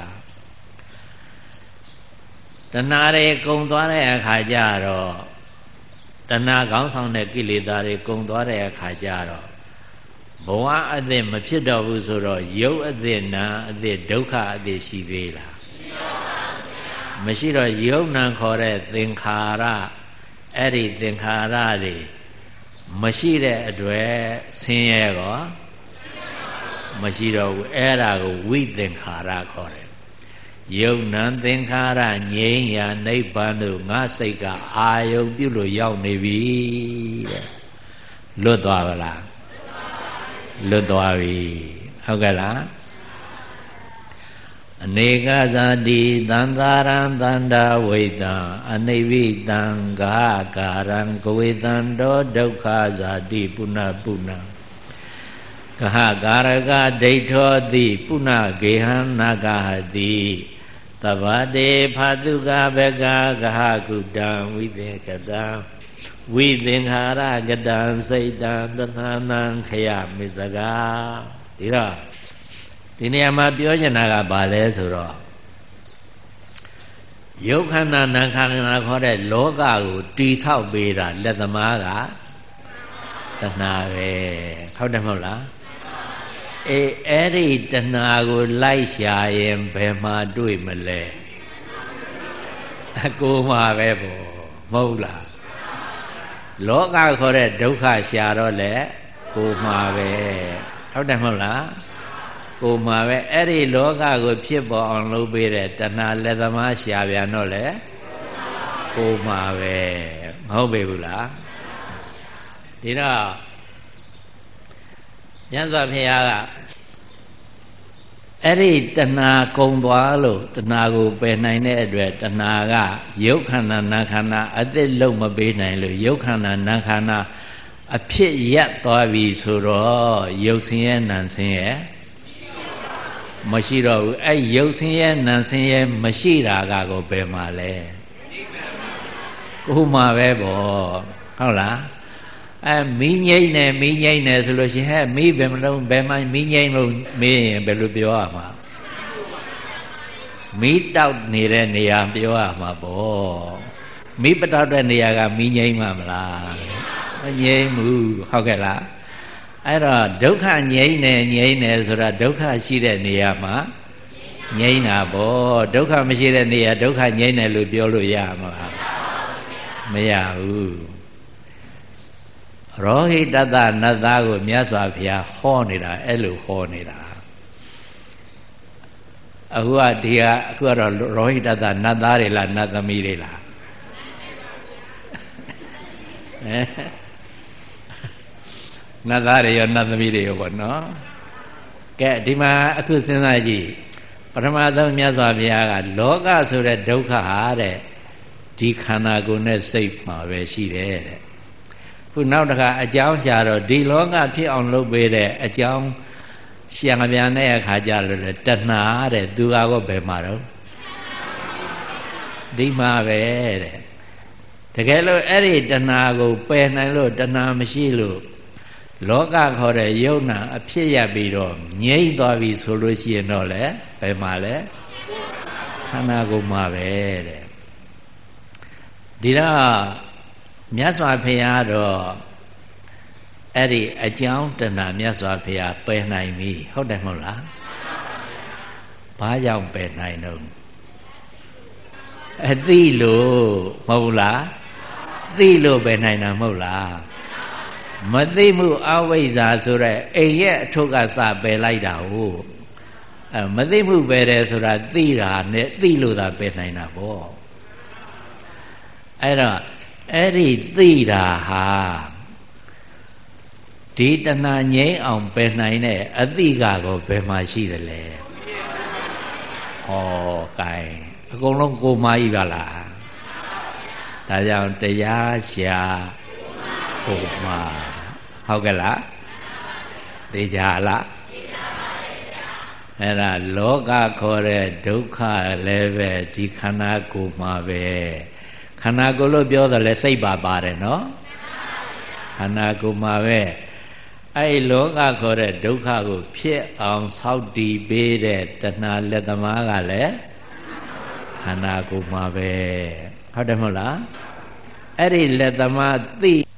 တဏှာတွေကုံသွားတဲ့အခါကျတော့တဏှာကောင်းဆောင်တဲ့ကိလေသာတွေကုံသွားတဲ့အခါကျတော့ဘဝအသစ်မဖြစ်တော့ဘူးဆိုတော့ရုပ်အသစ်နာအသစ်ဒုက္ခအသစ်ရှိသေးလားမရှိတော့ယုံနံခေါ်တဲ့သင်္ခါရအဲ့ဒီသင်္ခါရတွေမရှိတဲ့အတွက်ဆင်းရဲကောမရှိတော့ဘူးအဲ့ဒါကိုဝိသင်္ခါရခေါ်တယ်ယုံနံသင်္ခါရငြိမ်းရာနိဗ္ဗာန်တို့ငါစိတ်ကအာယုံပြုလို့ရောက်နေပြီတဲ့လွတ်သွားပါလားလွတ်သွားပြီဟုတ်ကဲ့လားအနေကဇာတိသံသာရံသန္တာဝိတံအနိဝိတံဂါကာရံကဝေတံတောဒုက္ခဇာတိပုဏ္ဏပုဏ္ဏကဟကာရကဒိဋ္ဌောတိပုဏ္ဏဂေဟံနာဂဟတိသဗ္ဗတေဖာတုကဘကဂဟကုတံဝိသေကတံဝိသင်္ခါရကတံစိတ်တံတဏနံခယမစ္စကာဒီတော့ဒီနေရာမှာပြောချင်တာကဘာလဲဆိုတော့ယုတ်ခန္ဓာနာခန္ဓာခေါ်တဲ့လောကကိုတိဆောက်ပေးတာလက်သမားကတဏှာပဲဟုတ်တယ်မဟုတ်လားအေးအဲ့ဒီတဏှာကိုလိုက်ရှာရင်ဘယ်မှာတွေ့မလဲအကိုမှာပဲပေါ့မဟုတ်လားလောကခေါ်တဲ့ဒုက္ခရှာတော့လေကိုမှာပဲဟုတ်တယ်မဟုတ်လားကိုမှာပဲအဲ့ဒီလောကကိုဖြစ်ပေါ်အောင်လုပ်ပေးတဲ့တဏှာလက်သမားရှာပြန်တော့လေကိုမှာပဲမဟုတ်ပေဘူးလားဒီတော့မြတ်စွာဘုရားကအဲ့ဒီတဏှာကုံသွားလို့တဏှာကိုပယ်နိုင်တဲ့အတွက်တဏှာကယုတ်ခန္ဓာနာခန္ဓာအသစ်လုံးမပေးနိုင်လို့ယုတ်ခန္ဓာနာခန္ဓာအဖြစ်ရက်သွားပြီဆိုတော့ယုတ်ဆင်းရဲနာဆင်းရဲမရှိတော့ဘူးအဲ့ယုတ်ဆင်းရဲနာဆင်းရဲမရှိတာကကိုဘယ်မှာလဲကိုမှာပဲပေါ့ဟုတ်လားအဲမီးငိမ့်နေမီးငိမ့်နေဆိုလို့ရှိရင်ဟဲ့မီးဘယ်မလုံးဘယ်မှမီးငိမ့်လို့မေးရင်ဘယ်လိုပြောရမှာမီးတောက်နေတဲ့နေရာပြောရမှာပေါ့မီးပတောက်တဲ့နေရာကမီးငိမ့်မှာမလားမငိမ့်ဘူးဟုတ်ကဲ့လားအဲ့တော့ဒုက္ခငြိမ့်နေငြိမ့်နေဆိုတာဒုက္ခရှိတဲ့နေရာမှာငြိမ့်တာပေါ့ဒုက္ခမရှိတဲ့နေရာဒုက္ခငြိမ့်တယ်လို့ပြောလို့ရမှာလားမရဘူးရောဟိတတနတ်သားကိုမြတ်စွာဘုရားဟောနေတာအဲ့လိုဟောနေတာအခုကဒီကအခုကတော့ရောဟိတတနတ်သားတွေလားနတ်သမီးတွေလားနတ်သားတွေရောနတ်သမီးတွေရောပေါ့နော်ကဲဒီမှာအခုစဉ်းစားကြည့်ပထမဆုံးမြတ်စွာဘုရားကလောကဆိုတဲ့ဒုက္ခဟာတဲ့ဒီခန္ဓာကိုယ်နဲ့စိတ်မှာပဲရှိတယ်တဲ့ခုနောက်တစ်ခါအကြောင်းရှာတော့ဒီလောကဖြစ်အောင်လုပ်ပေးတဲ့အကြောင်းရှာပြန်တဲ့အခါကျလို့လေတဏှာတဲ့သူကတော့ဘယ်မှာတော့ဒီမှာပဲတဲ့တကယ်လို့အဲ့ဒီတဏှာကိုပယ်နိုင်လို့တဏှာမရှိလို့လောကခေါ်တဲ့ယုံနာအဖြစ်ရပြီးတော့ငြိမ့်သွားပြီဆိုလို့ရှိရင်တော့လေဘယ်မှာလဲခန္ဓာကိုယ်မှာပဲတဲ့ဒီတော့မြတ်စွာဘုရားတော့အဲ့ဒီအကြောင်းတဏှာမြတ်စွာဘုရားပယ်နိုင်ပြီဟုတ်တယ်မဟုတ်လားဘာကြောင့်ပယ်နိုင်တော့အသိလို့မဟုတ်လားသိလို့ပယ်နိုင်တာမဟုတ်လားမသိမှုအဝိဇ္ဇာဆိုတဲ့အိမ်ရဲ့အထုကစပယ်လိုက်တာဟုတ်အဲမသိမှုပယ်တယ်ဆိုတာသိတာနဲ့သိလို့သာပယ်နိုင်တာပေါ့အဲ့တော့အဲ့ဒီသိတာဟာဒီတဏှာငြိမ်းအောင်ပယ်နိုင်တဲ့အသိကကိုဘယ်မှာရှိတယ်လဲဟောကဲအကုန်လုံးကိုမာကြီးပါလားဒါကြောင့်တရားရှာကိုမာဟုတ်ကဲ့လားသိကြလားအဲ့ဒါလောကခေါ်တဲ့ဒုက္ခလည်းပဲဒီခန္ဓာကိုယ်မှာပဲခန္ဓာကိုယ်လို့ပြောတယ်လဲစိတ်ပါပါတယ်နော်ခန္ဓာကိုယ်မှာပဲအဲ့လောကခေါ်တဲ့ဒုက္ခကိုဖြစ်အောင်ဆောက်တည်ပေးတဲ့တဏှာလက်သမားကလည်းခန္ဓာကိုယ်မှာပဲဟုတ်တယ်မဟုတ်လားအဲ့ဒီလက်သမားသိ